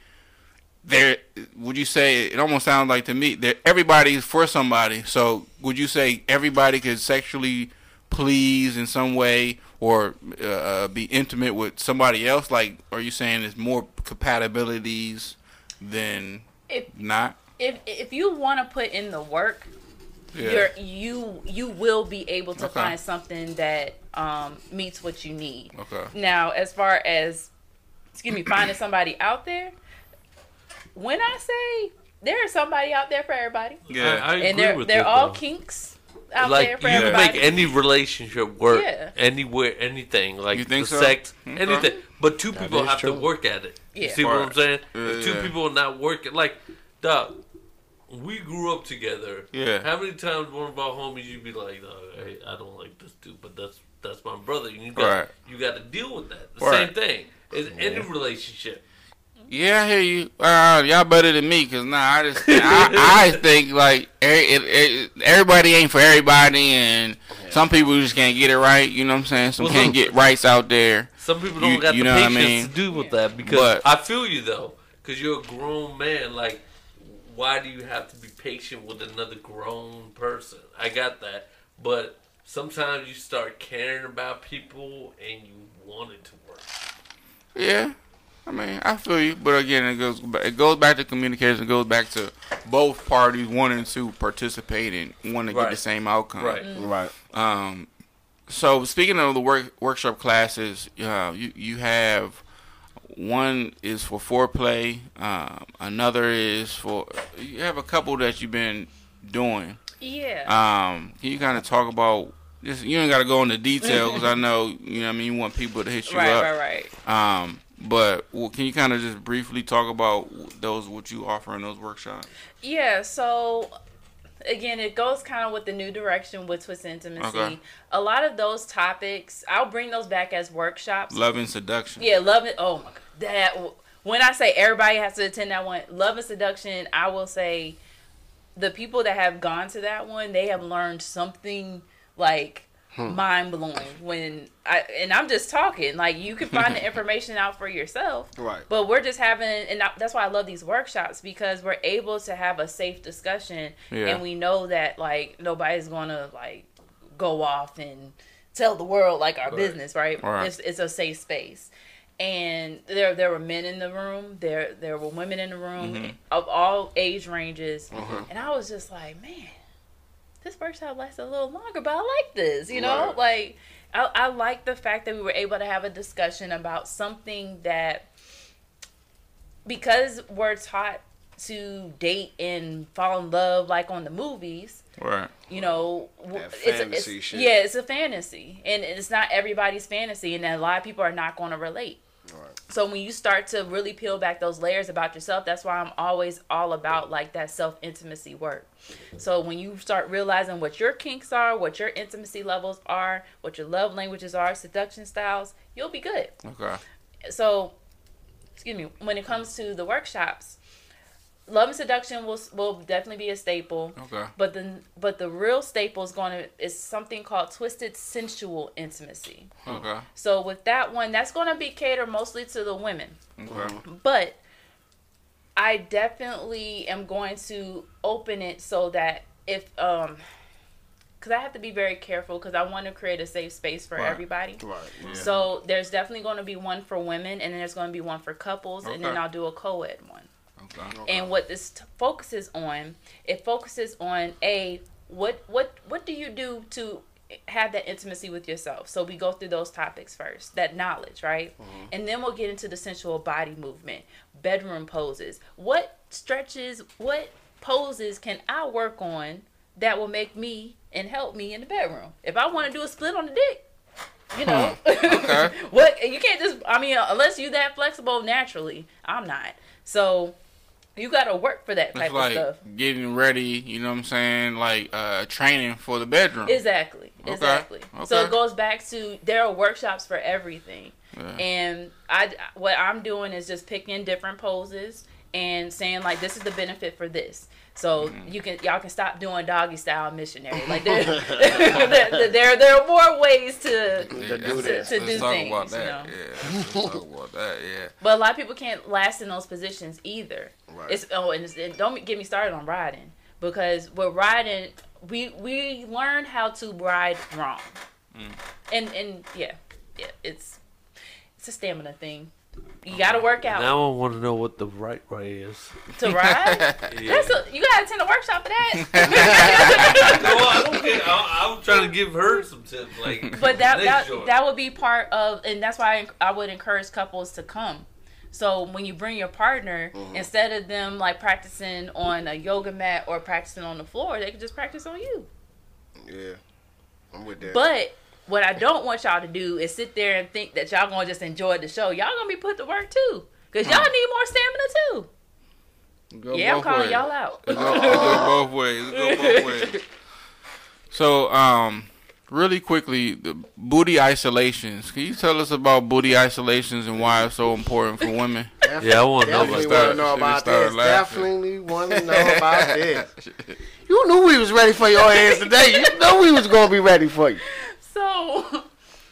it almost sounds like to me that everybody's for somebody? So would you say everybody could sexually please in some way or be intimate with somebody else? Like, are you saying there's more compatibilities than not? If you want to put in the work, you will be able to find something that meets what you need. Okay. Now, as far as finding somebody out there, when I say there is somebody out there for everybody, I agree with they're all kinks out there for everybody. You can make any relationship work anywhere, anything. Like you think the sex, anything. But two people have to work at it. You see what I'm saying? If two people are not working, like, dog, we grew up together. Yeah. How many times one of our homies you'd be like, hey, I don't like this dude, but that's my brother. You got to deal with that. The same thing. It's any relationship. Yeah, I hear you. Y'all better than me, cause I think like everybody ain't for everybody, and some people just can't get it right. You know what I'm saying? Some can't get rights out there. Some people don't got the patience to do with that. Because I feel you though, cause you're a grown man. Like, why do you have to be patient with another grown person? I got that, but sometimes you start caring about people and you want it to work. Yeah. I mean, I feel you, but again, it goes back to communication. It goes back to both parties wanting to participate and want to get the same outcome. Right. So speaking of the workshop classes, you have one is for foreplay, another is for you have a couple that you've been doing. Yeah. Can you kind of talk about this? You ain't got to go into detail because I know you want people to hit you up. Right. But can you kind of just briefly talk about what you offer in those workshops? Yeah, so again, it goes kind of with the new direction with Twisted Intimacy. Okay. A lot of those topics, I'll bring those back as workshops. Love and seduction. Yeah, love it. Oh my God, when I say everybody has to attend that one, love and seduction, I will say the people that have gone to that one, they have learned something like mind blowing. I'm just talking like you can find the information out for yourself, right? But we're just having, and that's why I love these workshops, because we're able to have a safe discussion, and we know that like nobody's gonna like go off and tell the world like our business, right? It's a safe space, and there were men in the room, there were women in the room of all age ranges, and I was just like, man, this workshop lasted a little longer, but I like this, like I like the fact that we were able to have a discussion about something that, because we're taught to date and fall in love like on the movies, right? Fantasy shit. Yeah, it's a fantasy, and it's not everybody's fantasy, and a lot of people are not going to relate. So when you start to really peel back those layers about yourself, that's why I'm always all about like that self-intimacy work. So when you start realizing what your kinks are, what your intimacy levels are, what your love languages are, seduction styles, you'll be good. Okay. So, excuse me, when it comes to the workshops, love and seduction will definitely be a staple. Okay. But the real staple is something called twisted sensual intimacy. Okay. So with that one, that's gonna be catered mostly to the women. Okay. But I definitely am going to open it so that if because I have to be very careful because I want to create a safe space for everybody. Right. Yeah. So there's definitely going to be one for women, and then there's going to be one for couples, and then I'll do a co-ed one. Okay. And what this focuses on, what do you do to have that intimacy with yourself? So we go through those topics first, that knowledge, right? Mm-hmm. And then we'll get into the sensual body movement, bedroom poses. What stretches, what poses can I work on that will make me and help me in the bedroom? If I want to do a split on the dick, you know, Okay. what you can't just, unless you that flexible naturally, I'm not. So you got to work for that type of stuff. Getting ready, you know what I'm saying? Like training for the bedroom. Exactly. Okay. So it goes back to there are workshops for everything. Yeah. And what I'm doing is just picking different poses and saying like this is the benefit for this. So y'all can stop doing doggy style missionary. Like there are more ways to do things. Let's talk about that. Yeah. But a lot of people can't last in those positions either. Right. And don't get me started on riding, because with riding we learn how to ride wrong. And it's a stamina thing. You gotta work out. Now I want to know what the right way is. To ride? You gotta attend a workshop for that. No, I don't care. I'm trying to give her some tips. But that would be part of, and that's why I would encourage couples to come. So when you bring your partner, instead of them like practicing on a yoga mat or practicing on the floor, they can just practice on you. Yeah, I'm with that. But what I don't want y'all to do is sit there and think that y'all gonna just enjoy the show. Y'all gonna be put to work too, cause y'all need more stamina too. I'm calling y'all out. It go both ways. So, really quickly, the booty isolations. Can you tell us about booty isolations and why it's so important for women? Yeah, I want to know about this. Definitely want to know about this. You knew we was ready for your ass today. You know we was gonna be ready for you. So,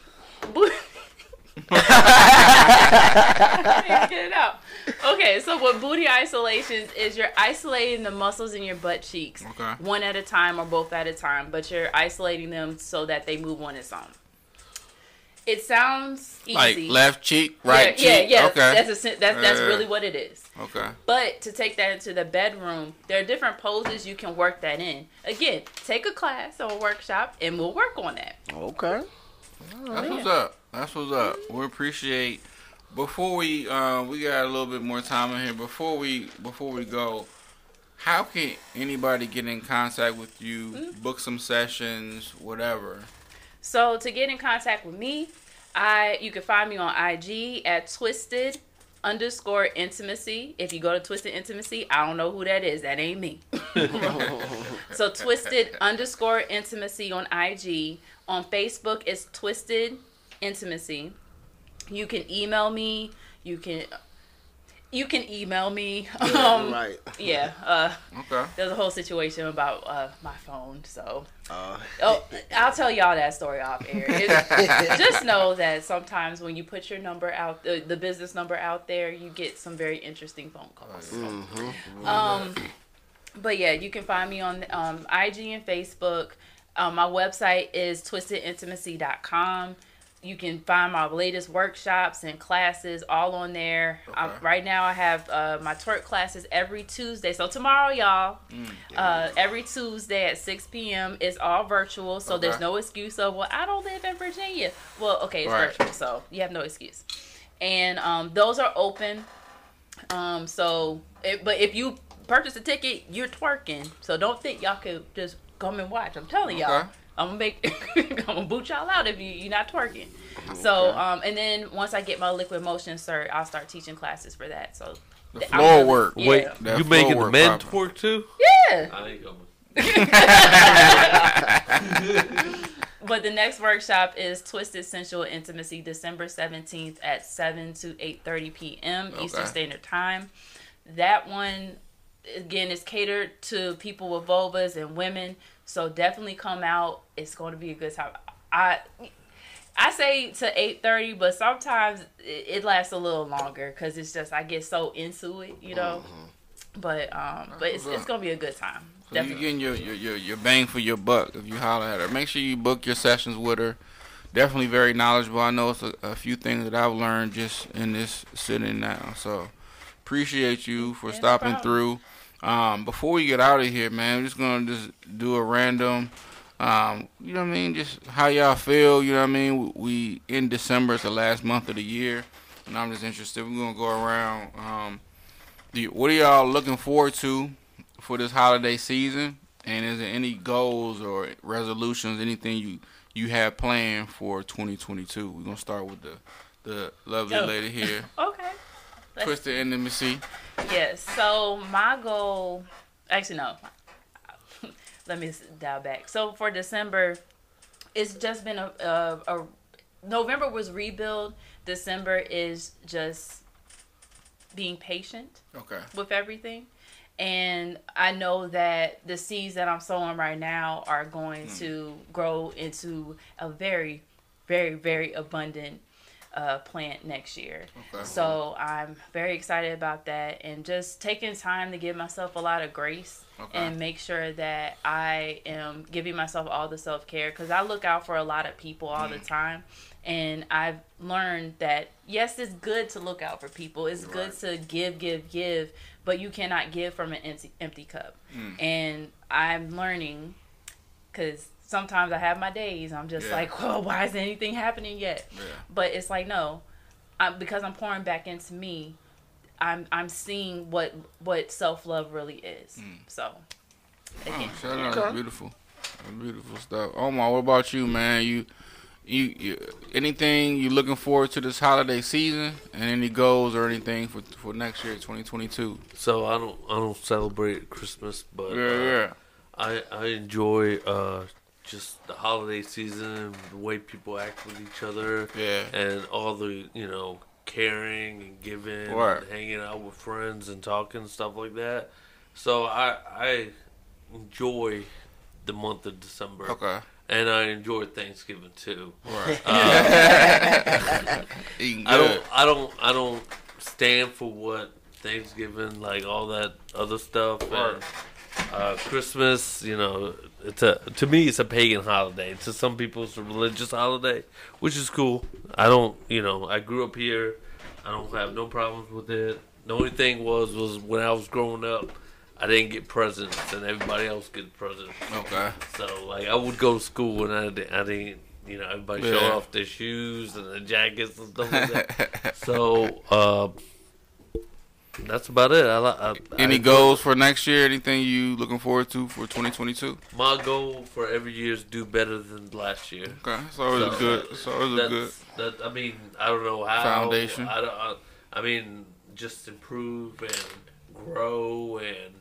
get it out. Okay, so what booty isolations is, you're isolating the muscles in your butt cheeks, one at a time or both at a time, but you're isolating them so that they move on its own. It sounds easy. Like left cheek, right cheek. Yeah. Okay. That's really what it is. Okay. But to take that into the bedroom, there are different poses you can work that in. Again, take a class or a workshop, and we'll work on that. Okay. That's what's up. We appreciate. Before we got a little bit more time in here. Before we go, how can anybody get in contact with you? Book some sessions, whatever. So to get in contact with me, you can find me on IG at twisted_intimacy. If you go to Twisted Intimacy, I don't know who that is. That ain't me. So twisted_intimacy on IG. On Facebook, it's Twisted Intimacy. You can email me. You can email me. Right. Yeah. Okay. There's a whole situation about my phone, so I'll tell y'all that story off air. Just know that sometimes when you put your number out, the business number out there, you get some very interesting phone calls. But yeah, you can find me on IG and Facebook. My website is twistedintimacy.com. You can find my latest workshops and classes all on there. Okay. Right now I have my twerk classes every Tuesday. So tomorrow, y'all, every Tuesday at 6 p.m. It's all virtual. So there's no excuse of, well, I don't live in Virginia. Well, okay, it's virtual, so you have no excuse. And those are open. But if you purchase a ticket, you're twerking. So don't think y'all could just come and watch. I'm telling y'all. I'm gonna boot y'all out if you're not twerking. So, and then once I get my liquid motion cert, I'll start teaching classes for that. So, the floor work. Yeah. Wait, you making the men twerk too? Yeah. I ain't going. But the next workshop is Twisted Sensual Intimacy, December 17th at 7 to 8:30 p.m. Eastern Standard Time. That one, again, is catered to people with vulvas and women. So definitely come out. It's going to be a good time. I say to 8:30, but sometimes it lasts a little longer because it's just I get so into it, you know. But it's gonna be a good time. So you getting your bang for your buck if you holler at her. Make sure you book your sessions with her. Definitely very knowledgeable. I know it's a few things that I've learned just in this sitting now. So appreciate you for stopping through. Before we get out of here, man, we're just gonna do a random. You know what I mean? Just how y'all feel. You know what I mean? We in December. It's the last month of the year, and I'm just interested. We're gonna go around. What are y'all looking forward to for this holiday season? And is there any goals or resolutions, anything you have planned for 2022? We're gonna start with the lovely lady here. Okay. Twisted Intimacy. Yes. So my goal, actually no. Let me dial back. So for December, it's just been a November was rebuild. December is just being patient with everything. And I know that the seeds that I'm sowing right now are going to grow into a very, very, very abundant plant next year. So I'm very excited about that, and just taking time to give myself a lot of grace and make sure that I am giving myself all the self-care, because I look out for a lot of people all the time. And I've learned that, yes, it's good to look out for people. It's good to give, but you cannot give from an empty cup. And I'm learning, because sometimes I have my days. I'm just like, whoa, why isn't anything happening yet? But it's like, no, because I'm pouring back into me, I'm seeing what self-love really is. So, again. That's beautiful. Beautiful stuff. Omar, what about you, man? You anything you looking forward to this holiday season, and any goals or anything for next year, 2022? So I don't celebrate Christmas, but I enjoy just the holiday season and the way people act with each other, and all the caring and giving, and hanging out with friends and talking and stuff like that. So I enjoy the month of December. And I enjoy Thanksgiving too. I don't stand for what Thanksgiving, like all that other stuff. And Christmas, to me it's a pagan holiday. To some people it's a religious holiday, which is cool. I don't, I grew up here. I don't have no problems with it. The only thing was when I was growing up, I didn't get presents, and everybody else get presents. So, like, I would go to school, and I didn't, everybody show off their shoes and their jackets and stuff like that. So, that's about it. Any goals for next year? Anything you looking forward to for 2022? My goal for every year is do better than last year. It's always good. It's always good. I mean, I don't know how. Foundation. I mean, just improve and grow and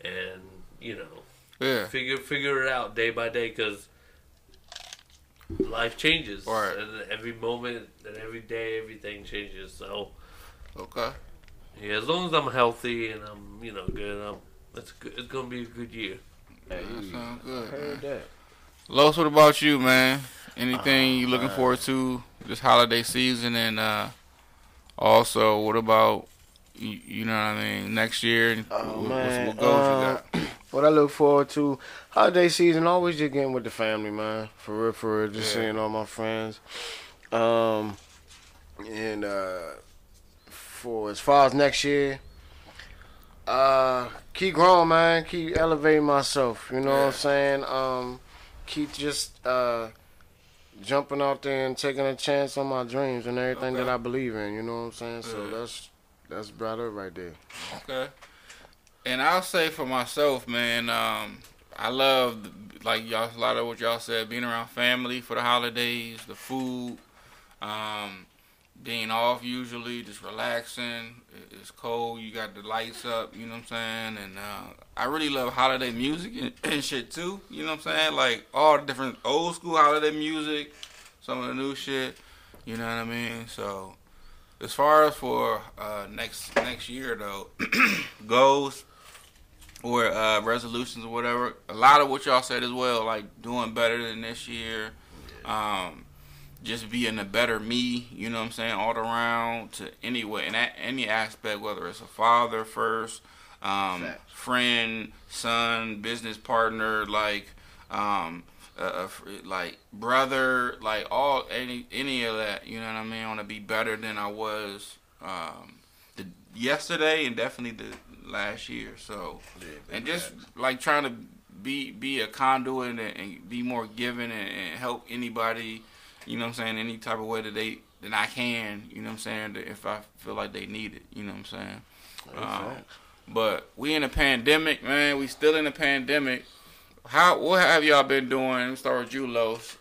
figure it out day by day, because life changes, and every moment and every day everything changes. So as long as I'm healthy and I'm good, it's gonna be a good year. That sounds good. Heard that. Los, what about you, man? Anything you looking forward to this holiday season, and also what about you know what I mean, next year? What goals you got? What I look forward to, holiday season, always just getting with the family, man. For real, just seeing all my friends. And for as far as next year, keep growing, man. Keep elevating myself. You know what I'm saying? Keep just jumping out there and taking a chance on my dreams and everything that I believe in. You know what I'm saying? So that's about it right there. And I'll say for myself, man, I love, like y'all, a lot of what y'all said, being around family for the holidays, the food. Being off usually, just relaxing. It's cold. You got the lights up. You know what I'm saying? And I really love holiday music and shit too. You know what I'm saying? Like all the different old school holiday music, some of the new shit. You know what I mean? So as far as for next year though, goals or resolutions or whatever, a lot of what y'all said as well, like doing better than this year. Just being a better me, you know what I'm saying, all around to anyway, in any aspect, whether it's a father first, friend, son, business partner, like brother, like any of that, you know what I mean. I want to be better than I was yesterday and definitely the last year. So, and just like trying to be a conduit and be more giving and help anybody. You know what I'm saying? Any type of way that I can, you know what I'm saying, if I feel like they need it, you know what I'm saying? But we in a pandemic, man. We still in a pandemic. What have y'all been doing? Let's start with you, Los,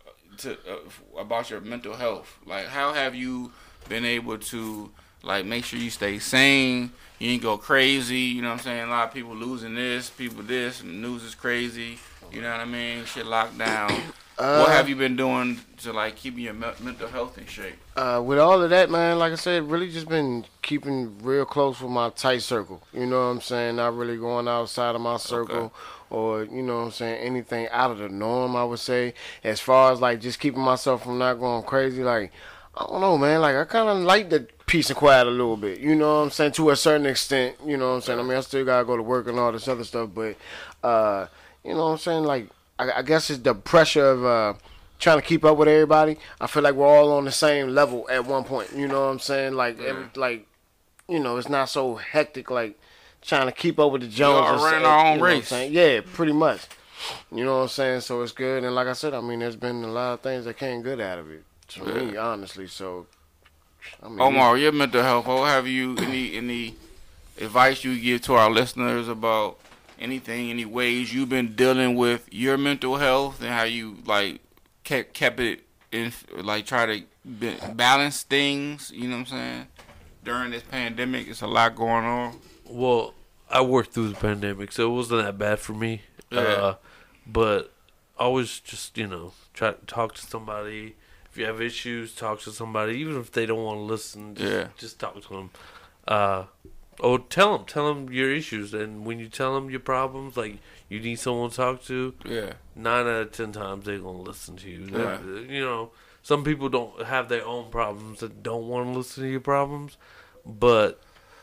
about your mental health. Like, how have you been able to, like, make sure you stay sane? You ain't go crazy, you know what I'm saying? A lot of people losing this, and the news is crazy, you know what I mean? Shit locked down. What have you been doing to like keep your mental health in shape? With all of that, man, like I said, really just been keeping real close with my tight circle. You know what I'm saying? Not really going outside of my circle or, you know what I'm saying, anything out of the norm, I would say. As far as like just keeping myself from not going crazy, like, I don't know, man. Like, I kind of like the peace and quiet a little bit. You know what I'm saying? To a certain extent, you know what I'm saying? I mean, I still got to go to work and all this other stuff, but, you know what I'm saying? Like, I guess it's the pressure of trying to keep up with everybody. I feel like we're all on the same level at one point. You know what I'm saying? Like, you know, it's not so hectic like trying to keep up with the Jones. We all running our own race. Yeah, pretty much. You know what I'm saying? So it's good. And like I said, I mean, there's been a lot of things that came good out of it to me, honestly. So, I mean, Omar, your mental health. What have you any advice you give to our listeners about anything, any ways you've been dealing with your mental health and how you like kept it in, like try to balance things, you know what I'm saying? During this pandemic, it's a lot going on. Well, I worked through the pandemic, so it wasn't that bad for me. Yeah. But always just, you know, try to talk to somebody. If you have issues, talk to somebody. Even if they don't want to listen, just talk to them. Or tell them your issues, and when you tell them your problems, like you need someone to talk to, 9 out of 10 times they're gonna listen to you. Yeah. You know, some people don't have their own problems and don't want to listen to your problems, but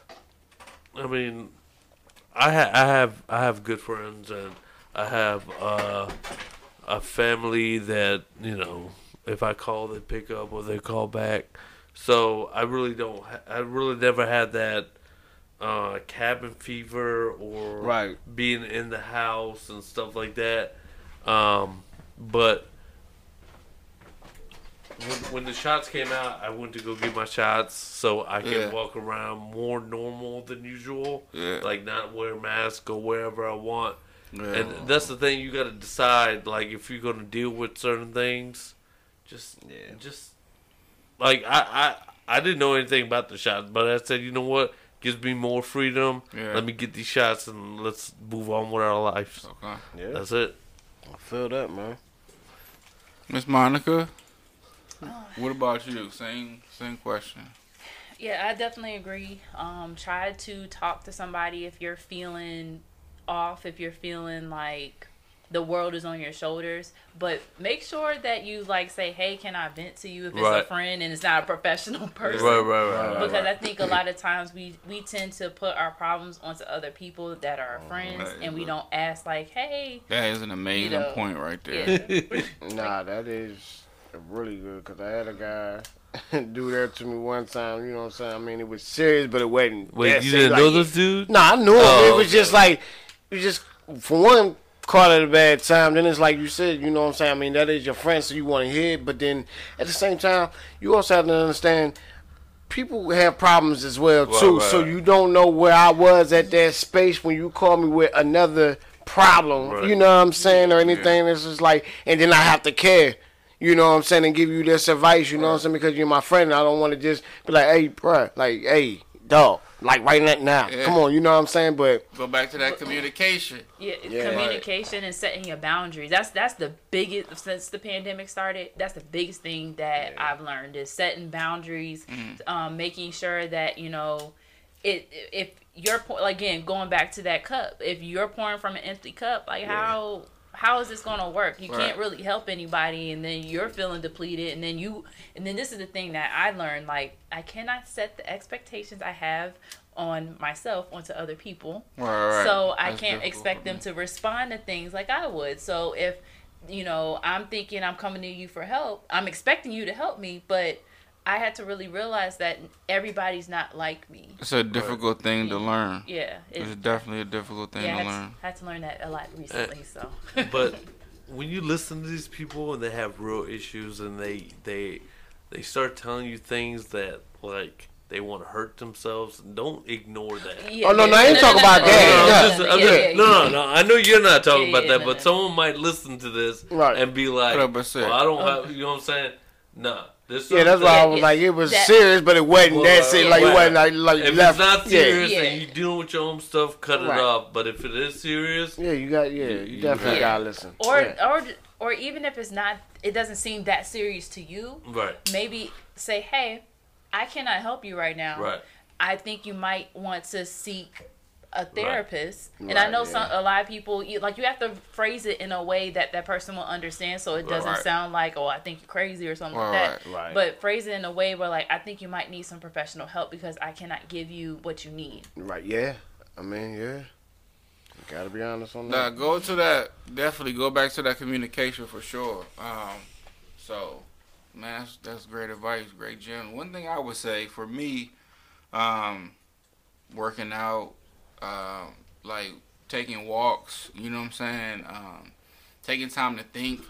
I mean, I have good friends, and I have a family that, you know, if I call, they pick up or they call back. So I really never had that cabin fever or being in the house and stuff like that. But when the shots came out, I went to go get my shots so I can walk around more normal than usual. Like not wear a mask, go wherever I want. And that's the thing, you got to decide, like, if you're going to deal with certain things, just like, I didn't know anything about the shots, but I said, you know what, gives me more freedom, let me get these shots and let's move on with our lives. Okay. Yeah. That's it. I feel that, man. Miss Monica, what about you? Same question. Yeah, I definitely agree. Try to talk to somebody if you're feeling off, if you're feeling like the world is on your shoulders, but make sure that you like say, hey, can I vent to you if it's a friend and it's not a professional person. Right. Because I think a lot of times we tend to put our problems onto other people that are our friends, and we don't ask like, hey. That is an amazing point right there. Yeah. Nah, that is really good, because I had a guy do that to me one time, you know what I'm saying? I mean, it was serious, but it wasn't. Wait, you didn't know this dude? Nah, I knew him. It was just like, for one, caught at a bad time. Then it's like you said, you know what I'm saying? I mean, that is your friend, so you want to hear it. But then at the same time, you also have to understand people have problems as well, too. Right. So you don't know where I was at that space when you call me with another problem. Right. You know what I'm saying? Or anything. It's just like, and then I have to care. you know what I'm saying, and give you this advice, you know what I'm saying, because you're my friend, and I don't want to just be like, hey, bro, like, hey, dog, like right now, come on, you know what I'm saying, but go back to that communication. Yeah, communication and setting your boundaries. That's the biggest, since the pandemic started, that's the biggest thing that I've learned is setting boundaries, making sure that, you know, if you're, again, going back to that cup, if you're pouring from an empty cup, like how is this gonna work? You can't really help anybody, and then you're feeling depleted, and then this is the thing that I learned, like, I cannot set the expectations I have on myself onto other people. So I can't expect them to respond to things like I would. So if, you know, I'm thinking I'm coming to you for help, I'm expecting you to help me, but I had to really realize that everybody's not like me. It's a difficult thing to learn. Yeah. It's definitely a difficult thing to learn. I had to learn that a lot recently, so. But when you listen to these people and they have real issues and they start telling you things that, like, they want to hurt themselves, don't ignore that. Yeah, I ain't talking about that. No. I know you're not talking about that, but someone might listen to this and be like, well, I don't have, you know what I'm saying? Nah. That's why I was like, it was serious, but it wasn't that serious. Like, it wasn't like if left. It's not serious and you're dealing with your own stuff, cut it off. But if it is serious, you definitely gotta listen. Or even if it's not, it doesn't seem that serious to you. Right. Maybe say, hey, I cannot help you right now. Right. I think you might want to seek a therapist, and I know a lot of people, you have to phrase it in a way that person will understand, so it doesn't sound like, oh, I think you're crazy or something like that. Right. But phrase it in a way where, like, I think you might need some professional help because I cannot give you what you need. Right. Yeah. I mean, you gotta be honest on that. Definitely go back to that communication for sure. So, man, that's great advice, great gem. One thing I would say for me, working out, like taking walks, you know what I'm saying? Taking time to think,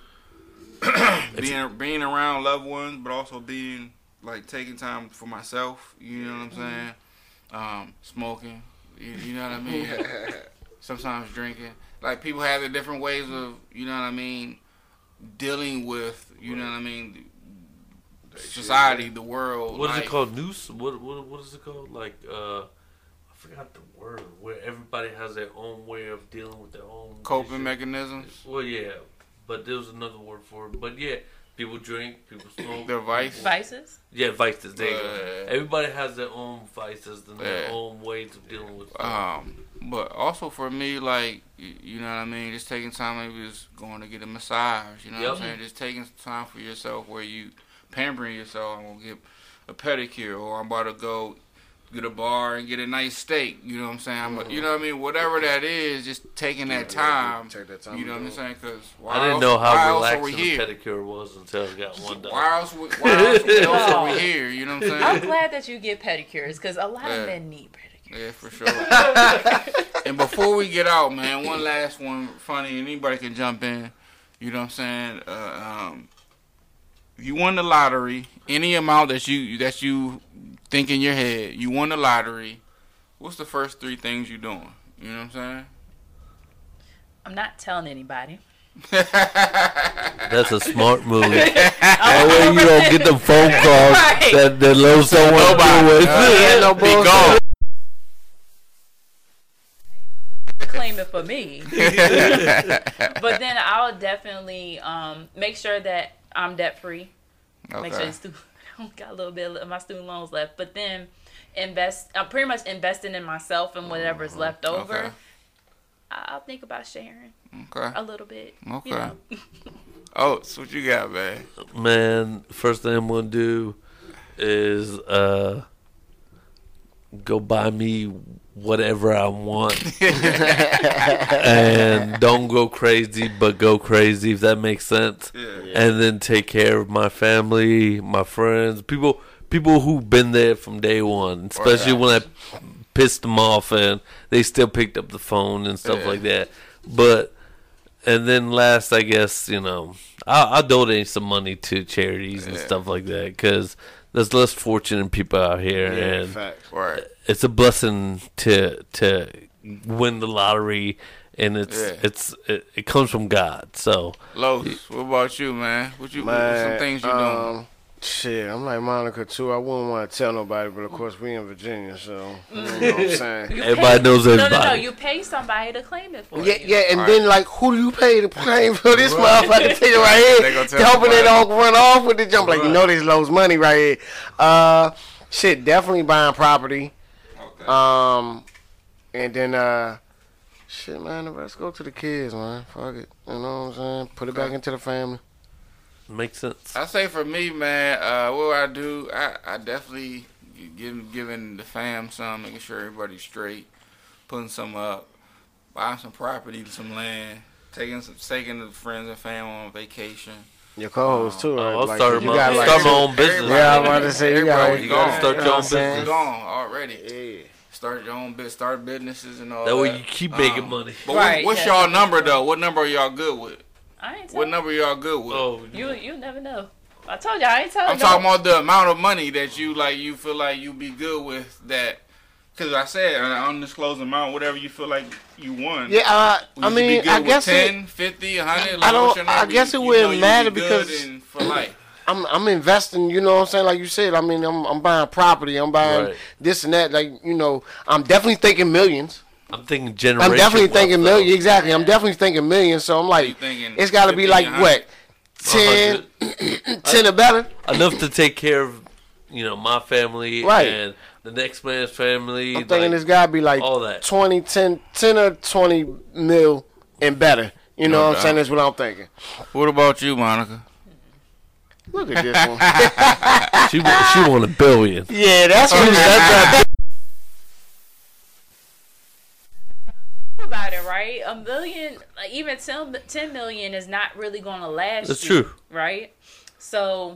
being around loved ones, but also being like taking time for myself. You know what I'm saying? Smoking, you know what I mean? Sometimes drinking. Like people have their different ways of, you know what I mean, dealing with, you know what I mean, society, the world. What is it called? Noose? What is it called? Like I forgot the word, where everybody has their own way of dealing with their own coping mechanisms. Well, yeah, but there was another word for it. But yeah, people drink, people smoke. Their vices. Yeah, vices. There you go. Everybody has their own vices and their own ways of dealing with stuff. But also for me, like, you know what I mean, just taking time, maybe just going to get a massage. You know what I'm saying? Just taking time for yourself, where you pampering yourself. I'm gonna get a pedicure, or I'm about to go get a bar and get a nice steak, you know what I'm saying? You know what I mean? Whatever that is, just taking that time. Take that time. You know what I'm saying? Because I didn't know how relaxing a pedicure was until I got one done. Why else are we here? You know what I'm saying? I'm glad that you get pedicures because a lot of men need pedicures. Yeah, for sure. And before we get out, man, one last one, funny, and anybody can jump in. You know what I'm saying? If you won the lottery, any amount that you think in your head, you won the lottery, what's the first 3 things you doing? You know what I'm saying? I'm not telling anybody. That's a smart move. That way you don't get the phone calls that know someone with. Be gone. Claim it for me. But then I'll definitely make sure that I'm debt free. Okay. Make sure I got a little bit of my student loans left, but then I'm pretty much investing in myself and whatever's left over. Okay. I'll think about sharing a little bit. Okay. You know. Oh, so what you got, man? Man, first thing I'm gonna do is go buy me whatever I want. And don't go crazy, but go crazy, if that makes sense. Yeah. And then take care of my family, my friends, people who've been there from day one, especially when I pissed them off and they still picked up the phone and stuff like that. But and then last, I guess, you know, I'll donate some money to charities and stuff like that, because there's less fortunate people out here, and facts. Right. It's a blessing to win the lottery and it comes from God. So, Los, what about you, man? What some things you doing? Shit, I'm like Monica too. I wouldn't want to tell nobody, but of course we in Virginia, so you know what I'm saying. Everybody knows everybody. No. You pay somebody to claim it for you. Yeah, and then like, who do you pay to claim for this motherfucker? Take it right here, hoping they don't run off with the jump. Like, you know, this Lowe's money right here. Shit, definitely buying property. Okay. And then shit, man, let's go to the kids, man. Fuck it, you know what I'm saying? Put it back into the family. Makes sense. I say for me, man, what I do, I definitely giving the fam some, making sure everybody's straight, putting some up, buying some property, some land, taking the friends and family on vacation. Your co-host too, right? I'll start my own business. Yeah, I'm about to say you gotta start your own business. Gone already. Yeah. Start your own business, start businesses and all that. That way you keep making money. But what's y'all number though? What number are y'all good with? I ain't what number y'all good with? Oh, you never know. I told you I ain't telling. I'm talking about the amount of money that you feel like you be good with that. Because I said an undisclosed amount, whatever you feel like you won. Yeah, I mean, I guess 10, 50, 100. Like, I guess it wouldn't matter because for life. I'm investing, you know what I'm saying? Like you said, I mean, I'm buying property, I'm buying this and that. Like, you know, I'm definitely thinking millions. I'm thinking generation. I'm definitely thinking millions. Exactly. I'm definitely thinking millions. So I'm like, it's got to be like 100. What, 10, 10 or better. Enough to take care of, you know, my family and the next man's family. I'm thinking it's got to be like all that. 10 or 20 mil and better. You know what I'm saying? That's what I'm thinking. What about you, Monica? Look at this one. she won $1 billion. Yeah, that's what about it, right? $1 million, like even 10 million is not really going to last. That's true, right? So,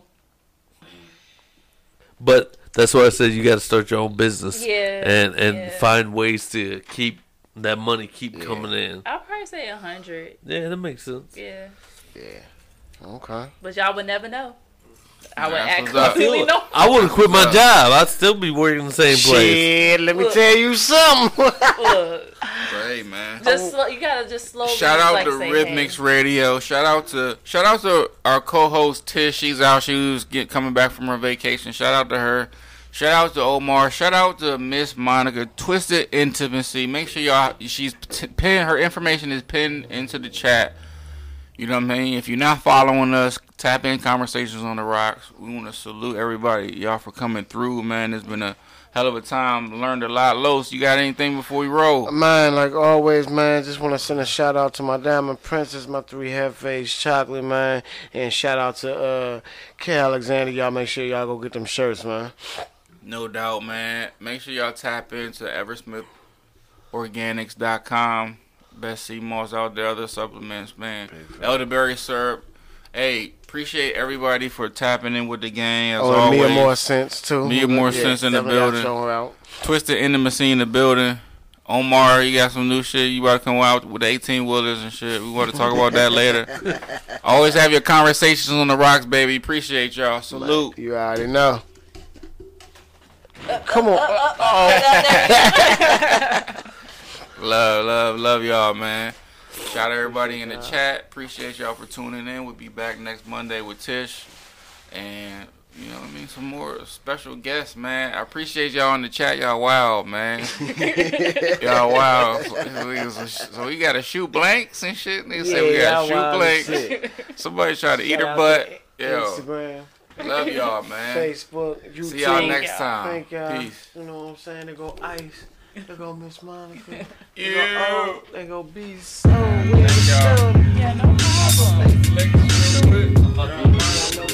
but that's why I said you got to start your own business, and find ways to keep that money coming in. I'll probably say 100. Yeah, that makes sense. Yeah. Okay. But y'all would never know. I would completely know. I wouldn't quit my job. I'd still be working in the same place. Shit, let me tell you something. Look. Hey, man. You gotta just slowly. Shout out to Rhythmics Radio. Shout out to our co-host Tish. She's out. She was coming back from her vacation. Shout out to her. Shout out to Omar. Shout out to Miss Monica. Twisted Intimacy. Make sure y'all. She's pinned. Her information is pinned into the chat. You know what I mean? If you're not following us, tap in Conversations on the Rocks. We want to salute everybody, y'all, for coming through, man. It's been a hell of a time. Learned a lot. Los, you got anything before we roll? Man, like always, man, just want to send a shout out to my Diamond Princess, my 3 Head-Face Chocolate, man. And shout out to K. Alexander. Y'all make sure y'all go get them shirts, man. No doubt, man. Make sure y'all tap into EversmithOrganics.com. Best sea moss out there, other supplements, man. Elderberry syrup. Hey, appreciate everybody for tapping in with the gang. As always. Mia More Sense, too. Mia More Sense in the building. Twisted Intimacy in the building. Omar, you got some new shit. You about to come out with 18-wheelers and shit. We want to talk about that later. Always have your Conversations on the Rocks, baby. Appreciate y'all. Salute. You already know. Come on. Love y'all, man. Shout out everybody in the chat. Appreciate y'all for tuning in. We'll be back next Monday with Tish. And, you know what I mean, some more special guests, man. I appreciate y'all in the chat. Y'all wild, man. Y'all wild. So we got to shoot blanks and shit. They say we got to shoot blanks. Somebody try to eat her butt. Instagram. Love y'all, man. Facebook, YouTube. See y'all next time. Thank y'all. Peace. You know what I'm saying? They go Ice. They go Miss Monica. They go Be So. Yeah, no problem.